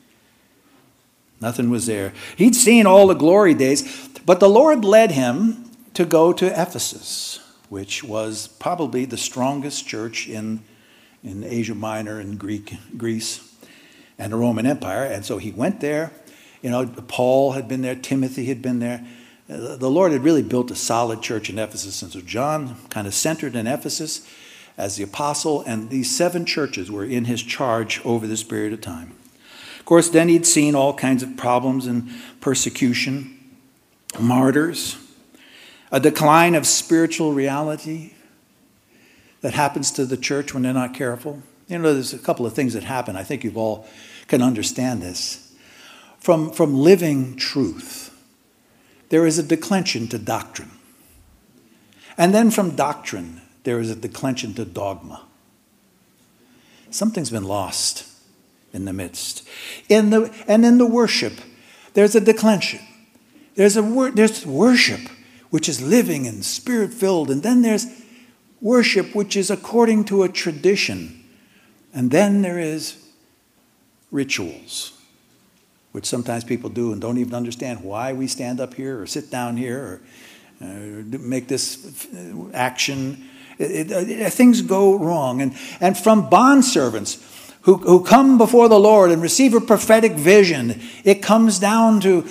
Nothing was there. He'd seen all the glory days, but the Lord led him to go to Ephesus, which was probably the strongest church in Asia Minor and Greece and the Roman Empire. And so he went there. Paul had been there. Timothy had been there. The Lord had really built a solid church in Ephesus. And so John kind of centered in Ephesus as the apostle, and these 7 churches were in his charge over this period of time. Of course, then he'd seen all kinds of problems and persecution, martyrs, a decline of spiritual reality that happens to the church when they're not careful. There's a couple of things that happen. I think you all can understand this. From living truth, there is a declension to doctrine. And then from doctrine, there is a declension to dogma. Something's been lost in the midst. And in the worship, there's a declension. There's worship, which is living and spirit-filled. And then there's worship, which is according to a tradition. And then there is rituals, which sometimes people do and don't even understand why we stand up here or sit down here or make this action. things go wrong. And from bondservants who come before the Lord and receive a prophetic vision, it comes down to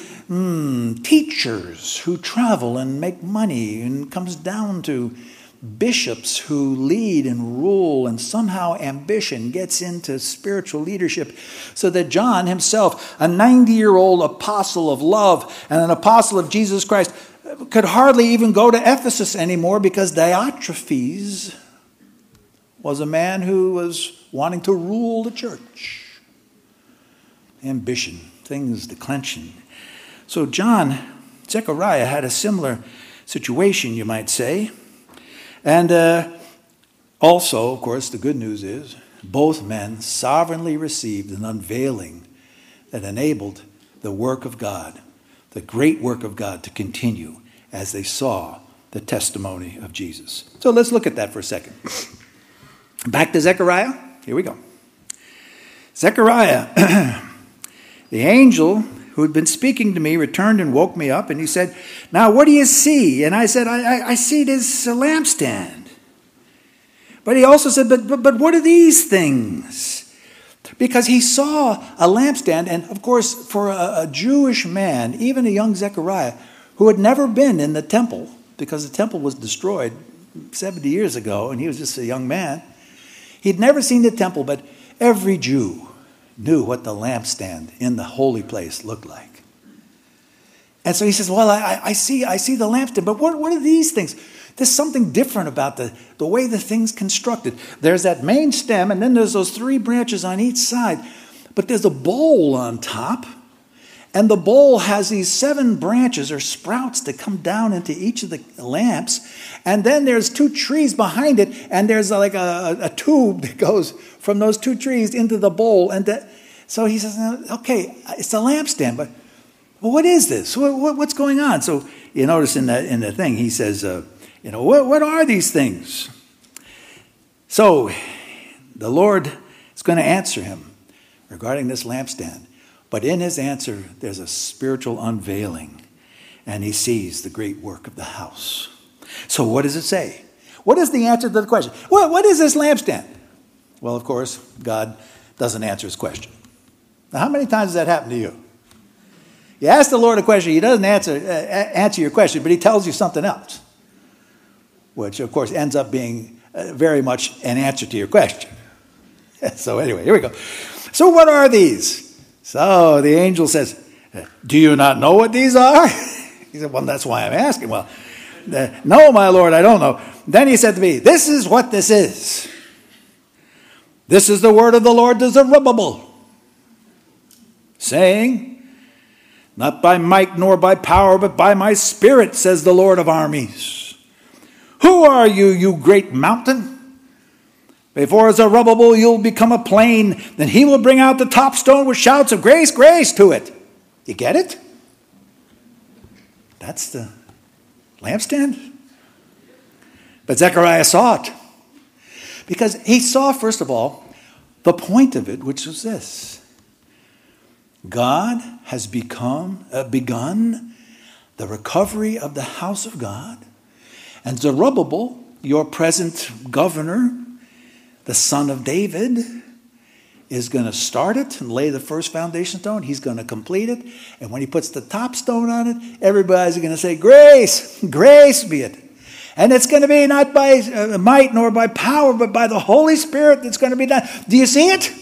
teachers who travel and make money, and comes down to bishops who lead and rule, and somehow ambition gets into spiritual leadership, so that John himself, a 90-year-old apostle of love and an apostle of Jesus Christ, could hardly even go to Ephesus anymore, because Diotrephes was a man who was wanting to rule the church. Ambition, things declension. So Zechariah had a similar situation, you might say. And also, of course, the good news is both men sovereignly received an unveiling that enabled the work of God, the great work of God, to continue as they saw the testimony of Jesus. So let's look at that for a second. Back to Zechariah. Here we go. Zechariah, the angel who had been speaking to me, returned and woke me up, and he said, "Now what do you see?" And I said, I see this lampstand. But he also said, but what are these things? Because he saw a lampstand, and of course, for a Jewish man, even a young Zechariah, who had never been in the temple, because the temple was destroyed 70 years ago, and he was just a young man, he'd never seen the temple, but every Jew knew what the lampstand in the holy place looked like. And so he says, well, I see the lampstand, but what are these things? There's something different about the way the thing's constructed. There's that main stem, and then there's those 3 branches on each side. But there's a bowl on top, and the bowl has these 7 branches or sprouts that come down into each of the lamps. And then there's 2 trees behind it, and there's like a tube that goes from those 2 trees into the bowl. And so he says, okay, it's a lampstand, but what is this? What's going on? So you notice in the thing, he says, what are these things? So the Lord is going to answer him regarding this lampstand. But in his answer, there's a spiritual unveiling, and he sees the great work of the house. So what does it say? What is the answer to the question? What is this lampstand? Well, of course, God doesn't answer his question. Now, how many times has that happened to you? You ask the Lord a question, he doesn't answer your question, but he tells you something else, which, of course, ends up being very much an answer to your question. So anyway, here we go. So what are these? So the angel says, do you not know what these are? He said, well, that's why I'm asking. Well, no, my Lord, I don't know. Then he said to me, this is what this is. This is the word of the Lord to Zerubbabel, saying, not by might nor by power, but by my spirit, says the Lord of armies. Who are you, you great mountain? Before Zerubbabel, you'll become a plain. Then he will bring out the top stone with shouts of grace, grace to it. You get it? That's the lampstand. But Zechariah saw it. Because he saw, first of all, the point of it, which was this. God has begun the recovery of the house of God. And Zerubbabel, your present governor, the son of David, is going to start it and lay the first foundation stone. He's going to complete it. And when he puts the top stone on it, everybody's going to say, grace, grace be it. And it's going to be not by might nor by power, but by the Holy Spirit that's going to be done. Do you see it?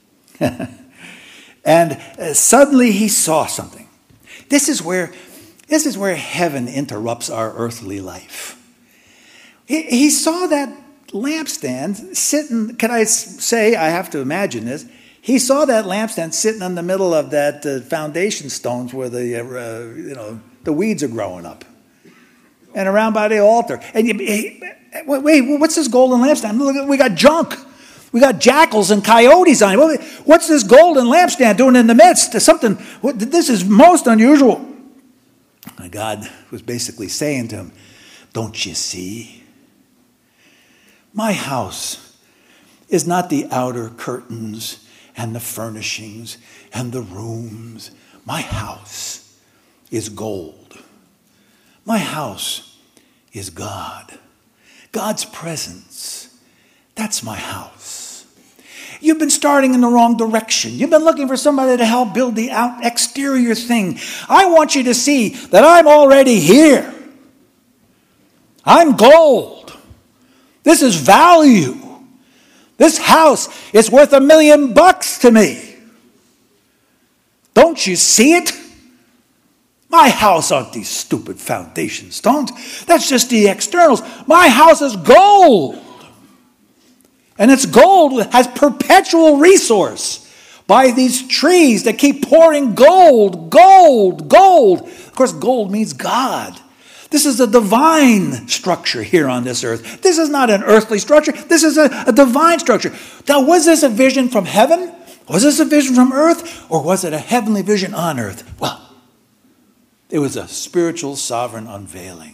And suddenly he saw something. This is where heaven interrupts our earthly life. He saw that lampstand sitting, can I say, I have to imagine this, he saw that lampstand sitting in the middle of that foundation stones where the weeds are growing up. And around by the altar. And wait, what's this golden lampstand? Look, we got junk. We got jackals and coyotes on it. What's this golden lampstand doing in the midst? This is most unusual. And God was basically saying to him, don't you see? My house is not the outer curtains and the furnishings and the rooms. My house is gold. My house is God. God's presence. That's my house. You've been starting in the wrong direction. You've been looking for somebody to help build the exterior thing. I want you to see that I'm already here. I'm gold. This is value. This house is worth $1 million to me. Don't you see it? My house aren't these stupid foundation stones. That's just the externals. My house is gold. And it's gold has perpetual resource by these trees that keep pouring gold, gold, gold. Of course, gold means God. This is a divine structure here on this earth. This is not an earthly structure. This is a divine structure. Now, was this a vision from heaven? Was this a vision from earth? Or was it a heavenly vision on earth? Well, it was a spiritual sovereign unveiling.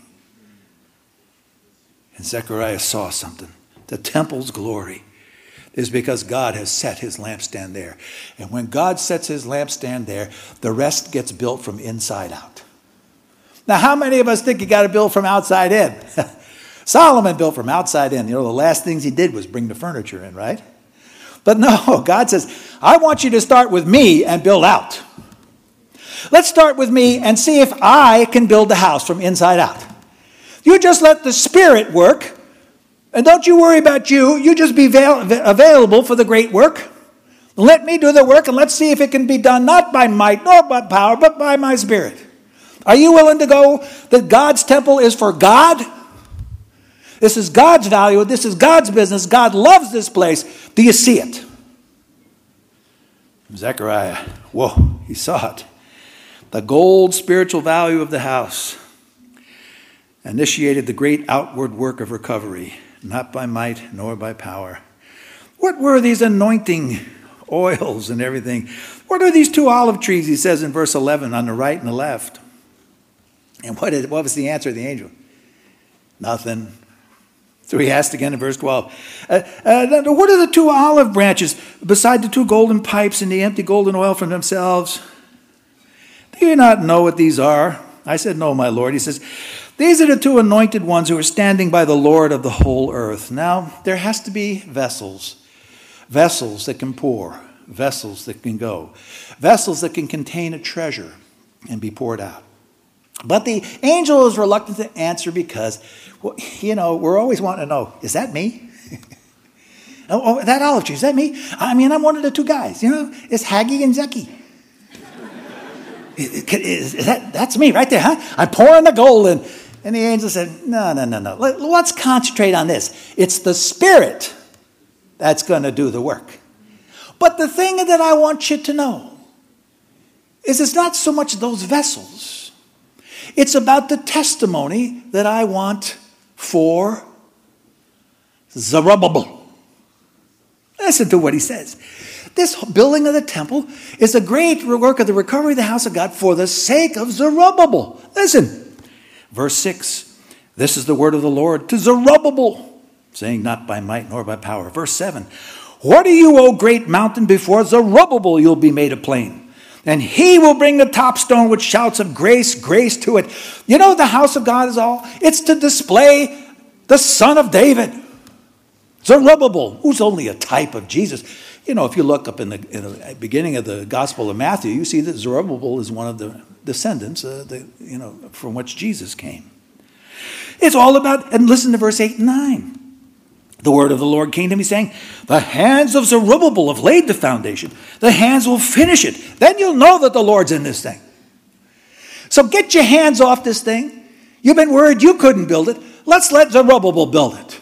And Zechariah saw something. The temple's glory is because God has set his lampstand there. And when God sets his lampstand there, the rest gets built from inside out. Now, how many of us think you got to build from outside in? Solomon built from outside in. You know, the last things he did was bring the furniture in, right? But no, God says, I want you to start with me and build out. Let's start with me and see if I can build the house from inside out. You just let the Spirit work, and don't you worry about you. You just be available for the great work. Let me do the work, and let's see if it can be done not by might nor by power, but by my Spirit. Are you willing to go that God's temple is for God? This is God's value. This is God's business. God loves this place. Do you see it? Zechariah, whoa, he saw it. The gold spiritual value of the house initiated the great outward work of recovery, not by might nor by power. What were these anointing oils and everything? What are these 2 olive trees, he says in verse 11, on the right and the left? And what was the answer of the angel? Nothing. So he asked again in verse 12. What are the 2 olive branches beside the 2 golden pipes and the empty golden oil from themselves? Do you not know what these are? I said, no, my Lord. He says, these are the 2 anointed ones who are standing by the Lord of the whole earth. Now, there has to be vessels. Vessels that can pour. Vessels that can go. Vessels that can contain a treasure and be poured out. But the angel is reluctant to answer because, well, you know, we're always wanting to know, is that me? Oh, that olive tree, is that me? I mean, I'm one of the 2 guys, you know. It's Haggai and Zeki. That's me right there, huh? I'm pouring the gold in. And the angel said, no. Let's concentrate on this. It's the Spirit that's going to do the work. But the thing that I want you to know is it's not so much those vessels. It's about the testimony that I want for Zerubbabel. Listen to what he says. This building of the temple is a great work of the recovery of the house of God for the sake of Zerubbabel. Listen, verse 6, this is the word of the Lord to Zerubbabel, saying not by might nor by power. Verse 7, what are you, O great mountain? Before Zerubbabel you'll be made a plain. And he will bring the top stone with shouts of grace, grace to it. You know the house of God is all? It's to display the Son of David. Zerubbabel, who's only a type of Jesus. You know, if you look up in the beginning of the Gospel of Matthew, you see that Zerubbabel is one of the descendants, from which Jesus came. It's all about, and listen to verse 8 and 9. The word of the Lord came to me saying, the hands of Zerubbabel have laid the foundation. The hands will finish it. Then you'll know that the Lord's in this thing. So get your hands off this thing. You've been worried you couldn't build it. Let's let Zerubbabel build it.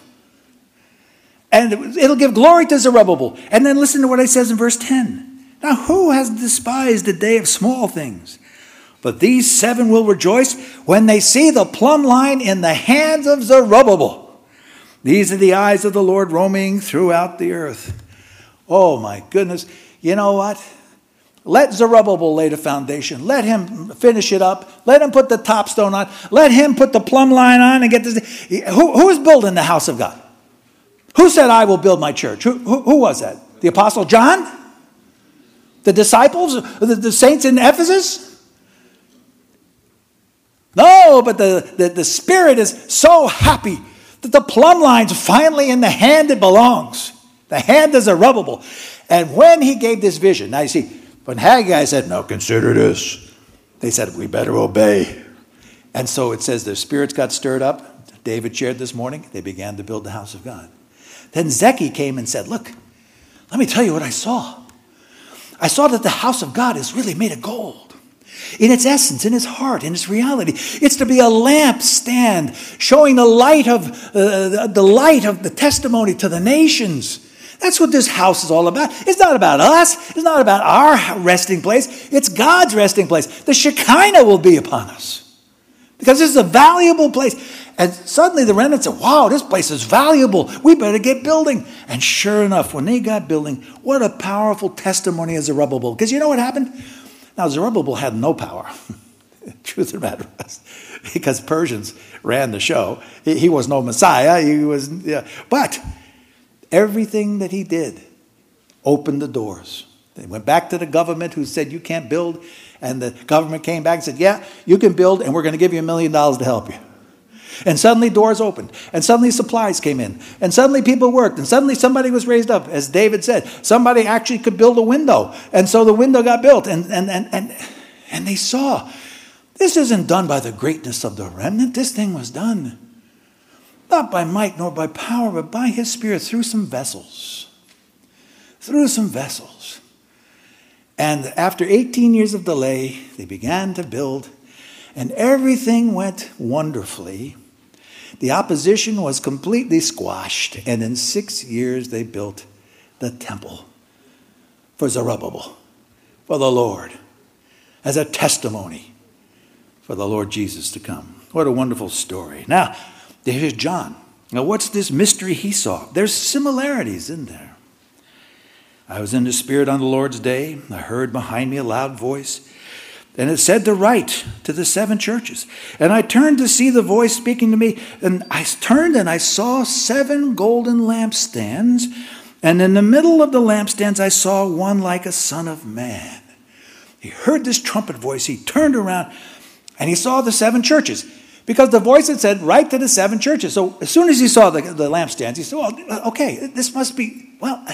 And it'll give glory to Zerubbabel. And then listen to what it says in verse 10. Now who has despised the day of small things? But these 7 will rejoice when they see the plumb line in the hands of Zerubbabel. These are the eyes of the Lord roaming throughout the earth. Oh my goodness. You know what? Let Zerubbabel lay the foundation. Let him finish it up. Let him put the top stone on. Let him put the plumb line on and get this. Who is building the house of God? Who said, I will build my church? Who was that? The Apostle John? The disciples? The saints in Ephesus? No, but the Spirit is so happy That the plumb line's finally in the hand it belongs. The hand is Zerubbabel. And when he gave this vision, now you see, when Haggai said, "No, consider this," they said, "We better obey." And so it says their spirits got stirred up. David shared this morning. They began to build the house of God. Then Zechariah came and said, "Look, let me tell you what I saw. I saw that the house of God is really made of gold. In its essence, in its heart, in its reality. It's to be a lampstand showing the light of the testimony to the nations." That's what this house is all about. It's not about us. It's not about our resting place. It's God's resting place. The Shekinah will be upon us. Because this is a valuable place. And suddenly the remnant said, "Wow, this place is valuable. We better get building." And sure enough, when they got building, what a powerful testimony of Zerubbabel. Because you know what happened? Now, Zerubbabel had no power. Truth of the matter was. Because Persians ran the show. He was no Messiah. But everything that he did opened the doors. They went back to the government who said, "You can't build." And the government came back and said, "Yeah, you can build, and we're going to give you $1 million to help you." And suddenly doors opened. And suddenly supplies came in. And suddenly people worked. And suddenly somebody was raised up. As David said, somebody actually could build a window. And so the window got built. And they saw, this isn't done by the greatness of the remnant. This thing was done not by might nor by power, but by his Spirit through some vessels. Through some vessels. And after 18 years of delay, they began to build. And everything went wonderfully. The opposition was completely squashed. And in 6 years, they built the temple for Zerubbabel, for the Lord, as a testimony for the Lord Jesus to come. What a wonderful story. Now, here's John. Now, what's this mystery he saw? There's similarities in there. "I was in the Spirit on the Lord's day. I heard behind me a loud voice. And it said to write to the 7 churches. And I turned to see the voice speaking to me. And I turned and I saw 7 golden lampstands. And in the middle of the lampstands I saw one like a son of man." He heard this trumpet voice. He turned around and he saw the 7 churches. Because the voice had said, "Write to the 7 churches." So as soon as he saw the lampstands, he said, "Well, okay, this must be, well."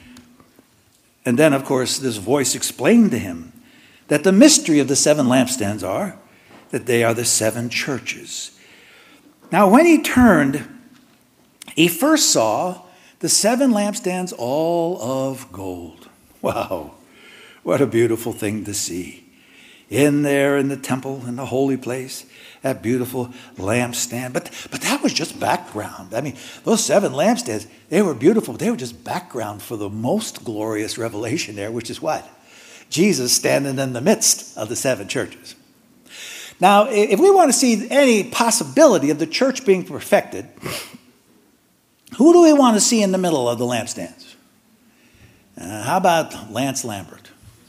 And then, of course, this voice explained to him that the mystery of the 7 lampstands are that they are the 7 churches. Now, when he turned, he first saw the 7 lampstands all of gold. Wow, what a beautiful thing to see. In there in the temple, in the holy place, that beautiful lampstand. But that was just background. I mean, those 7 lampstands, they were beautiful. They were just background for the most glorious revelation there, which is what? Jesus standing in the midst of the 7 churches. Now, if we want to see any possibility of the church being perfected, who do we want to see in the middle of the lampstands? How about Lance Lambert?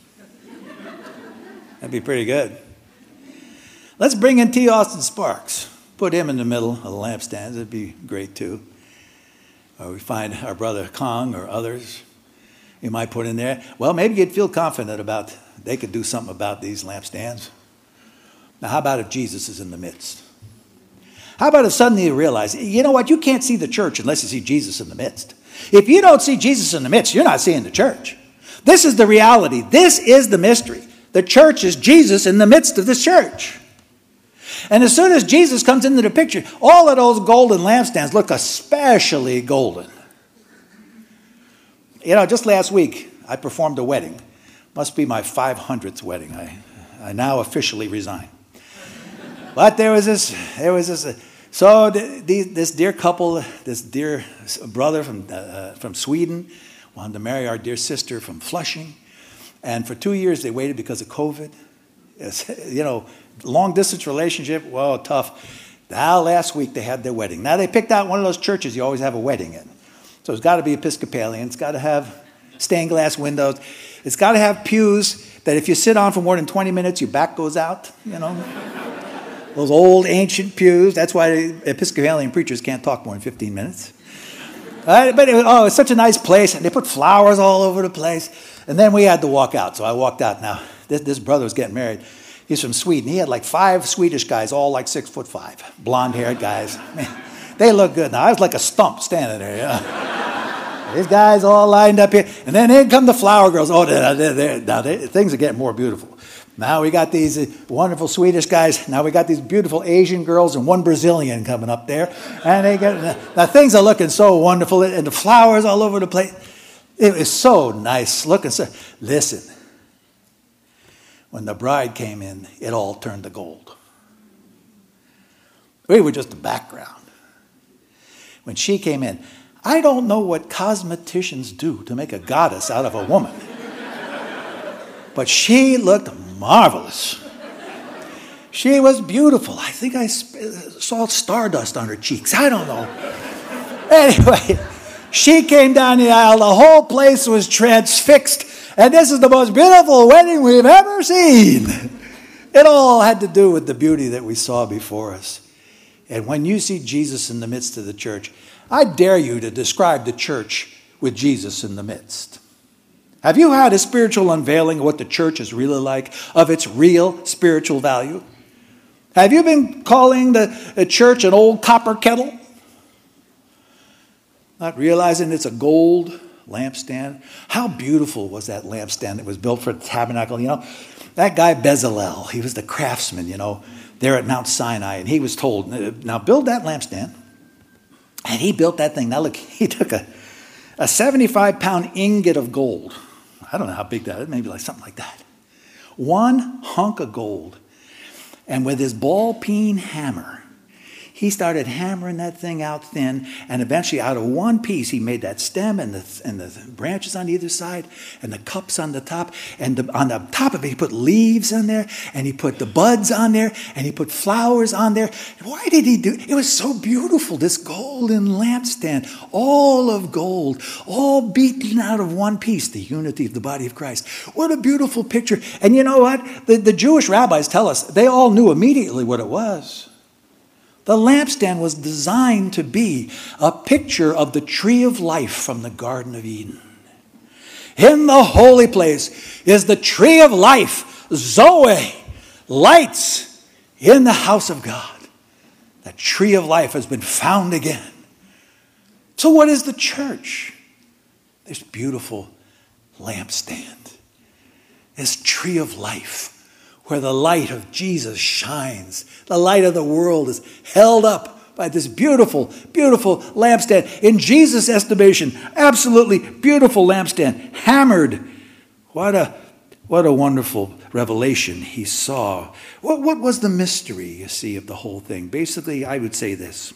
That'd be pretty good. Let's bring in T. Austin Sparks. Put him in the middle of the lampstands. That'd be great too. Or we find our brother Kong or others you might put in there. Well, maybe you'd feel confident about they could do something about these lampstands. Now, how about if Jesus is in the midst? How about if suddenly you realize, you know what, you can't see the church unless you see Jesus in the midst. If you don't see Jesus in the midst, you're not seeing the church. This is the reality. This is the mystery. The church is Jesus in the midst of this church. And as soon as Jesus comes into the picture, all of those golden lampstands look especially golden. You know, just last week, I performed a wedding. Must be my 500th wedding. I now officially resign. But this dear couple, this dear brother from Sweden wanted to marry our dear sister from Flushing. And for 2 years they waited because of COVID. You know, long distance relationship, well, tough. Now last week they had their wedding. Now they picked out one of those churches you always have a wedding in. So it's got to be Episcopalian. It's got to have stained glass windows. It's got to have pews that if you sit on for more than 20 minutes, your back goes out, you know. Those old ancient pews. That's why Episcopalian preachers can't talk more than 15 minutes. But it's such a nice place. And they put flowers all over the place. And then we had to walk out. So I walked out. Now, this brother was getting married. He's from Sweden. He had like 5 Swedish guys, all like 6'5", blonde-haired guys. Man, They look good. Now, I was like a stump standing there. Yeah. These guys all lined up here. And then in come the flower girls. Oh, things are getting more beautiful. Now we got these wonderful Swedish guys. Now we got these beautiful Asian girls and one Brazilian coming up there. And now things are looking so wonderful. And the flowers all over the place. It was so nice looking. Listen, when the bride came in, it all turned to gold. We were just the background. When she came in, I don't know what cosmeticians do to make a goddess out of a woman. But she looked marvelous. She was beautiful. I think I saw stardust on her cheeks. I don't know. Anyway, she came down the aisle. The whole place was transfixed. And this is the most beautiful wedding we've ever seen. It all had to do with the beauty that we saw before us. And when you see Jesus in the midst of the church, I dare you to describe the church with Jesus in the midst. Have you had a spiritual unveiling of what the church is really like, of its real spiritual value? Have you been calling the church an old copper kettle? Not realizing it's a gold lampstand? How beautiful was that lampstand that was built for the tabernacle? You know, that guy Bezalel, he was the craftsman, you know, there at Mount Sinai, and he was told, now build that lampstand. And he built that thing. Now look, he took a 75-pound ingot of gold. I don't know how big that is, maybe like something like that. One hunk of gold. And with his ball-peen hammer, he started hammering that thing out thin, and eventually out of one piece, he made that stem and the branches on either side and the cups on the top. And on the top of it, he put leaves on there, and he put the buds on there, and he put flowers on there. Why did he do it? It was so beautiful, this golden lampstand, all of gold, all beaten out of one piece, the unity of the body of Christ. What a beautiful picture. And you know what? The Jewish rabbis tell us, they all knew immediately what it was. The lampstand was designed to be a picture of the tree of life from the Garden of Eden. In the holy place is the tree of life, Zoe, lights in the house of God. That tree of life has been found again. So what is the church? This beautiful lampstand, this tree of life, where the light of Jesus shines. The light of the world is held up by this beautiful, beautiful lampstand. In Jesus' estimation, absolutely beautiful lampstand, hammered. What a wonderful revelation he saw. What was the mystery, you see, of the whole thing? Basically, I would say this.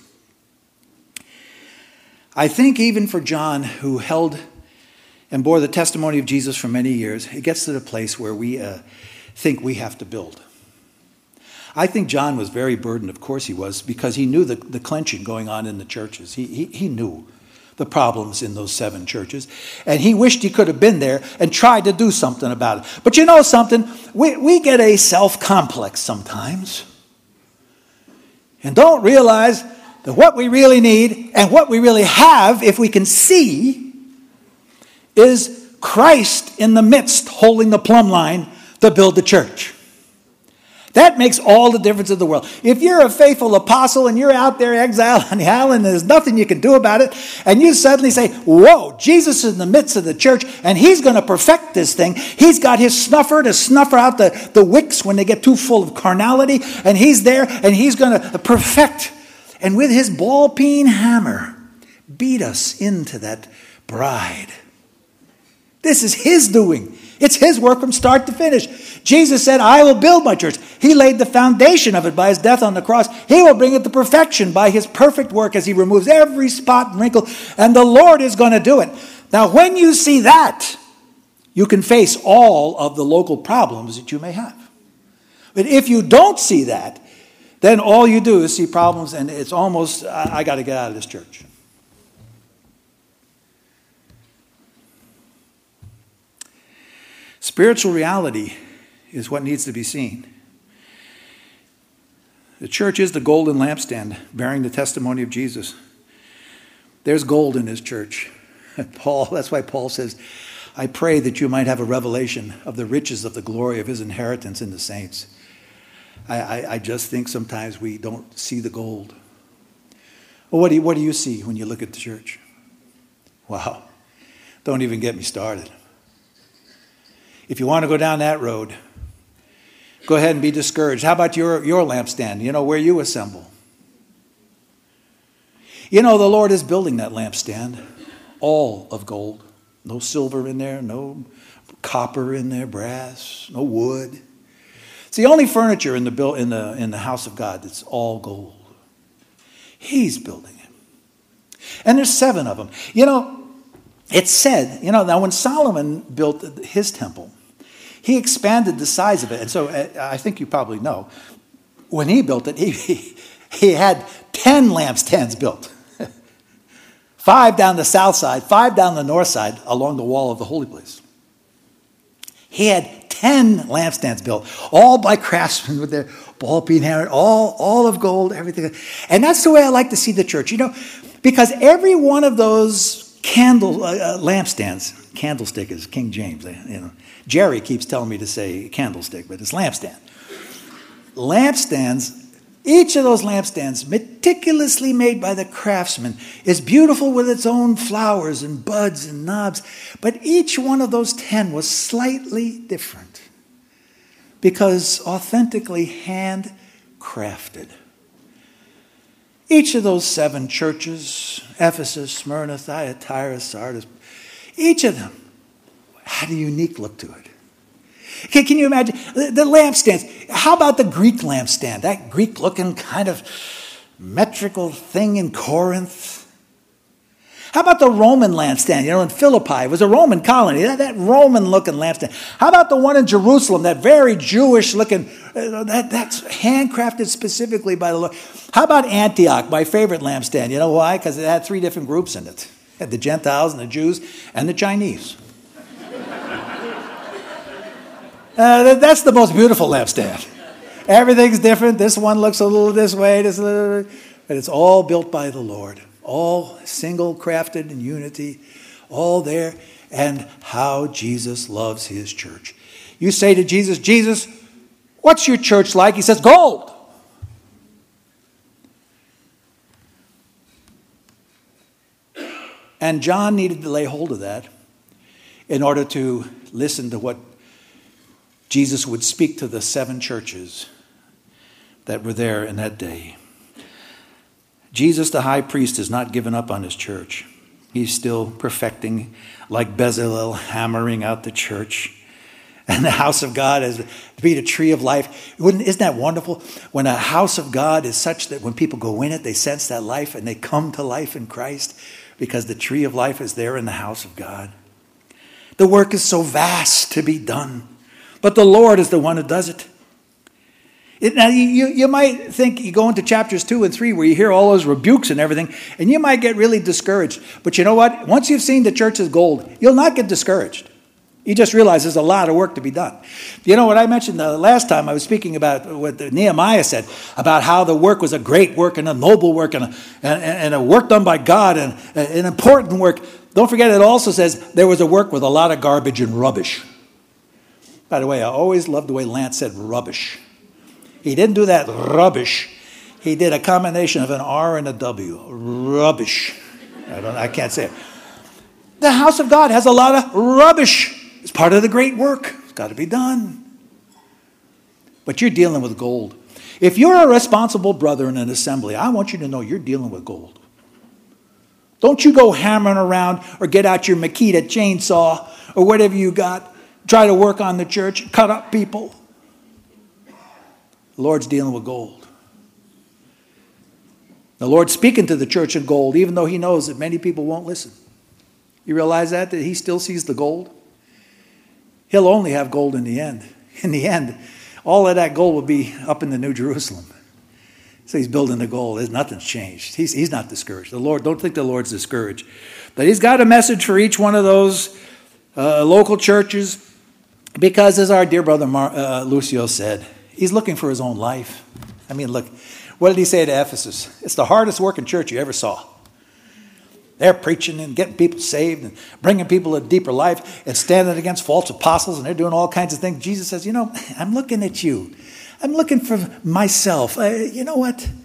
I think even for John, who held and bore the testimony of Jesus for many years, it gets to the place where we think we have to build. I think John was very burdened, of course he was, because he knew the clenching going on in the churches. He knew the problems in those 7 churches, and he wished he could have been there and tried to do something about it. But you know something? We get a self-complex sometimes and don't realize that what we really need and what we really have, if we can see, is Christ in the midst holding the plumb line to build the church. That makes all the difference in the world. If you're a faithful apostle and you're out there exiled on the island and there's nothing you can do about it, and you suddenly say, whoa, Jesus is in the midst of the church and he's going to perfect this thing. He's got his snuffer to snuffer out the wicks when they get too full of carnality, and he's there and he's going to perfect. And with his ball-peen hammer, beat us into that bride. This is his doing. It's his work from start to finish. Jesus said, I will build my church. He laid the foundation of it by his death on the cross. He will bring it to perfection by his perfect work as he removes every spot and wrinkle. And the Lord is going to do it. Now, when you see that, you can face all of the local problems that you may have. But if you don't see that, then all you do is see problems, and it's almost, I got to get out of this church. Spiritual reality is what needs to be seen. The church is the golden lampstand bearing the testimony of Jesus. There's gold in his church. That's why Paul says, I pray that you might have a revelation of the riches of the glory of his inheritance in the saints. I just think sometimes we don't see the gold. Well, what do you see when you look at the church? Wow. Don't even get me started. If you want to go down that road, go ahead and be discouraged. How about your lampstand? You know, where you assemble. You know, the Lord is building that lampstand, all of gold. No silver in there, no copper in there, brass, no wood. It's the only furniture in the house of God that's all gold. He's building it. And there's 7 of them. You know, it's said, now when Solomon built his temple, he expanded the size of it. And so I think you probably know, when he built it, he had 10 lampstands built. 5 down the south side, 5 down the north side along the wall of the holy place. He had 10 lampstands built, all by craftsmen with their ball peen hammer, all of gold, everything. And that's the way I like to see the church, because every one of those lampstands, candlestick is King James, Jerry keeps telling me to say candlestick, but it's lampstand. Lampstands, each of those lampstands, meticulously made by the craftsman, is beautiful with its own flowers and buds and knobs. But each one of those 10 was slightly different because authentically handcrafted. Each of those 7 churches, Ephesus, Smyrna, Thyatira, Sardis, each of them had a unique look to it. Okay, can you imagine the lampstands? How about the Greek lampstand? That Greek-looking kind of metrical thing in Corinth. How about the Roman lampstand? In Philippi, it was a Roman colony. That Roman-looking lampstand. How about the one in Jerusalem? That very Jewish-looking. That's handcrafted specifically by the Lord. How about Antioch, my favorite lampstand? You know why? Because it had 3 different groups in it. It had the Gentiles and the Jews and the Chinese. That's the most beautiful lampstand. Everything's different. This one looks a little this way, but it's all built by the Lord. All single crafted in unity, all there. And how Jesus loves his church. You say to Jesus, Jesus, what's your church like? He says, gold. And John needed to lay hold of that in order to listen to what Jesus would speak to the 7 churches that were there in that day. Jesus, the high priest, has not given up on his church. He's still perfecting, like Bezalel, hammering out the church. And the house of God is to be the tree of life. Isn't that wonderful? When a house of God is such that when people go in it, they sense that life and they come to life in Christ because the tree of life is there in the house of God. The work is so vast to be done. But the Lord is the one who does it. Now, you might think you go into chapters 2 and 3 where you hear all those rebukes and everything, and you might get really discouraged. But you know what? Once you've seen the church as gold, you'll not get discouraged. You just realize there's a lot of work to be done. You know what I mentioned the last time I was speaking about what Nehemiah said, about how the work was a great work and a noble work and a work done by God and an important work. Don't forget it also says there was a work with a lot of garbage and rubbish. By the way, I always loved the way Lance said rubbish. He didn't do that rubbish. He did a combination of an R and a W. Rubbish. I can't say it. The house of God has a lot of rubbish. It's part of the great work. It's got to be done. But you're dealing with gold. If you're a responsible brother in an assembly, I want you to know you're dealing with gold. Don't you go hammering around or get out your Makita chainsaw or whatever you got. Try to work on the church, cut up people. The Lord's dealing with gold. The Lord's speaking to the church in gold, even though he knows that many people won't listen. You realize that he still sees the gold? He'll only have gold in the end. In the end, all of that gold will be up in the New Jerusalem. So he's building the gold. Nothing's changed. He's not discouraged. The Lord, don't think the Lord's discouraged. But he's got a message for each one of those local churches. Because as our dear brother Lucio said, he's looking for his own life. I mean, look, what did he say to Ephesus? It's the hardest working church you ever saw. They're preaching and getting people saved and bringing people to deeper life and standing against false apostles, and they're doing all kinds of things. Jesus says, I'm looking at you. I'm looking for myself. You know what?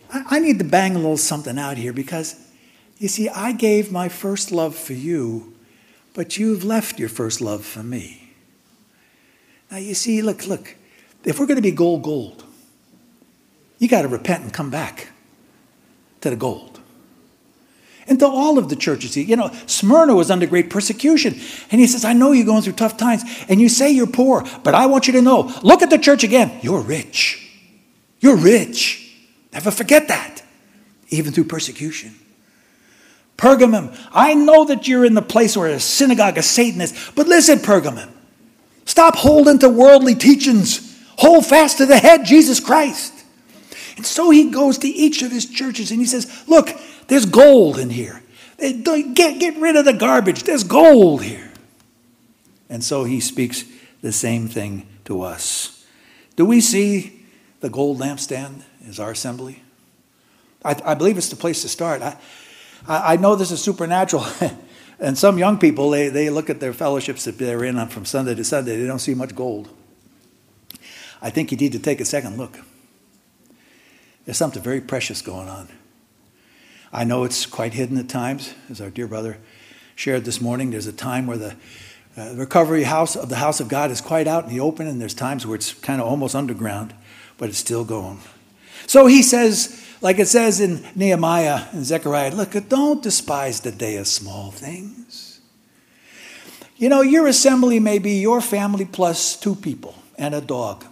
I need to bang a little something out here because, you see, I gave my first love for you, but you've left your first love for me. Now, you see, look, if we're going to be gold, you got to repent and come back to the gold. And to all of the churches, Smyrna was under great persecution. And he says, I know you're going through tough times, and you say you're poor, but I want you to know, look at the church again. You're rich. You're rich. Never forget that, even through persecution. Pergamum, I know that you're in the place where a synagogue of Satan is, but listen, Pergamum, stop holding to worldly teachings. Hold fast to the head, Jesus Christ. And so he goes to each of his churches and he says, look, there's gold in here. Get rid of the garbage. There's gold here. And so he speaks the same thing to us. Do we see the gold lampstand as our assembly? I believe it's the place to start. I know this is supernatural. And some young people, they look at their fellowships that they're in from Sunday to Sunday. They don't see much gold. I think you need to take a second look. There's something very precious going on. I know it's quite hidden at times, as our dear brother shared this morning. There's a time where the recovery house of the house of God is quite out in the open, and there's times where it's kind of almost underground, but it's still going. So he says, like it says in Nehemiah and Zechariah, look, don't despise the day of small things. Your assembly may be your family plus 2 people and a dog.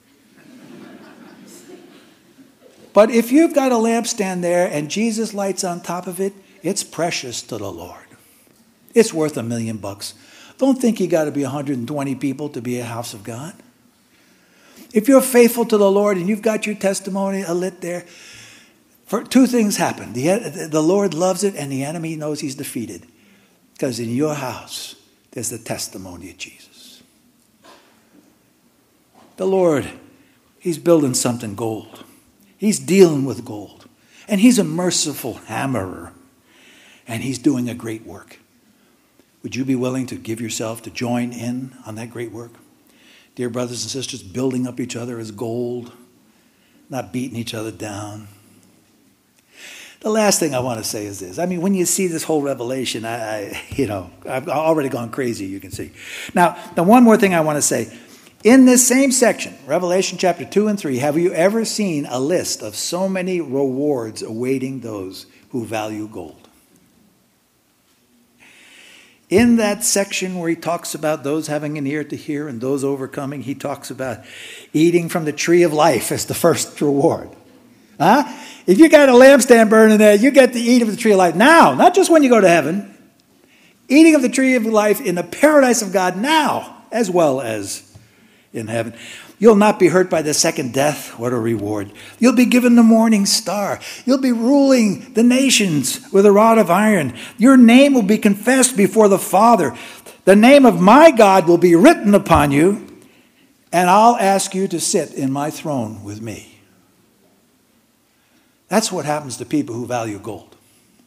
But if you've got a lampstand there and Jesus lights on top of it, it's precious to the Lord. It's worth $1 million. Don't think you got to be 120 people to be a house of God. If you're faithful to the Lord and you've got your testimony lit there, 2 things happen. The Lord loves it and the enemy knows he's defeated. Because in your house, there's the testimony of Jesus. The Lord, he's building something gold. He's dealing with gold. And he's a merciful hammerer. And he's doing a great work. Would you be willing to give yourself to join in on that great work? Dear brothers and sisters, building up each other as gold, not beating each other down. The last thing I want to say is this. When you see this whole revelation, I've already gone crazy, you can see. Now, the one more thing I want to say. In this same section, Revelation chapter 2 and 3, have you ever seen a list of so many rewards awaiting those who value gold? In that section where he talks about those having an ear to hear and those overcoming, he talks about eating from the tree of life as the first reward. If you got a lampstand burning there, you get to eat of the tree of life now, not just when you go to heaven. Eating of the tree of life in the paradise of God now, as well as in heaven. You'll not be hurt by the second death. What a reward. You'll be given the morning star. You'll be ruling the nations with a rod of iron. Your name will be confessed before the Father. The name of my God will be written upon you, and I'll ask you to sit in my throne with me. That's what happens to people who value gold.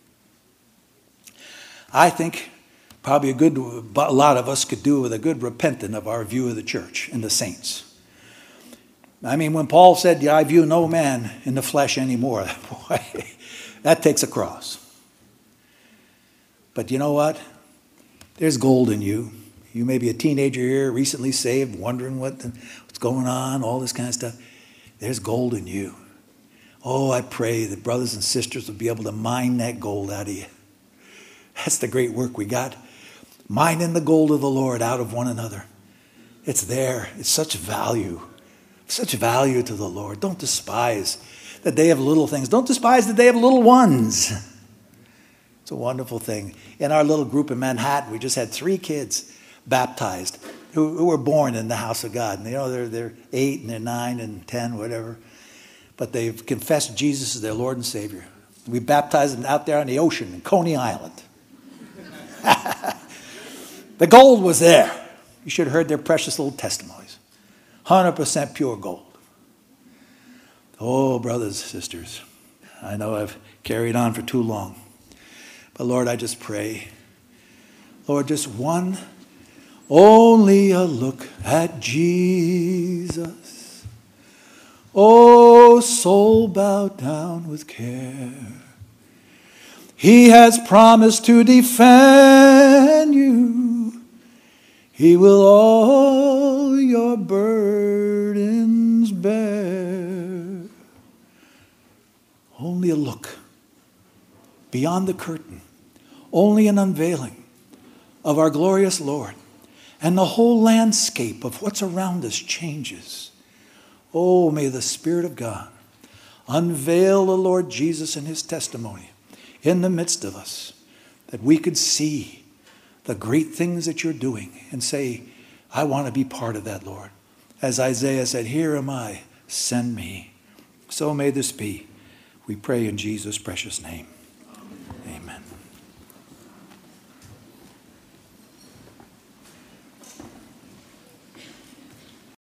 I think probably a lot of us could do with a good repentant of our view of the church and the saints. When Paul said, I view no man in the flesh anymore, boy, that takes a cross. But you know what? There's gold in you. You may be a teenager here, recently saved, wondering what's going on, all this kind of stuff. There's gold in you. Oh, I pray that brothers and sisters will be able to mine that gold out of you. That's the great work we got. Mining the gold of the Lord out of one another. It's there. It's such value. Such value to the Lord. Don't despise the day of little things. Don't despise the day of little ones. It's a wonderful thing. In our little group in Manhattan, we just had 3 kids baptized who were born in the house of God. And they're 8 and they're 9 and 10, whatever. But they've confessed Jesus as their Lord and Savior. We baptized them out there on the ocean in Coney Island. The gold was there. You should have heard their precious little testimonies. 100% pure gold. Oh, brothers and sisters, I know I've carried on for too long. But Lord, I just pray. Lord, just only a look at Jesus. O soul bowed down with care. He has promised to defend you. He will all your burdens bear. Only a look beyond the curtain, only an unveiling of our glorious Lord, and the whole landscape of what's around us changes. Oh, may the Spirit of God unveil the Lord Jesus and his testimony in the midst of us, that we could see the great things that you're doing and say, I want to be part of that, Lord. As Isaiah said, here am I, send me. So may this be. We pray in Jesus' precious name.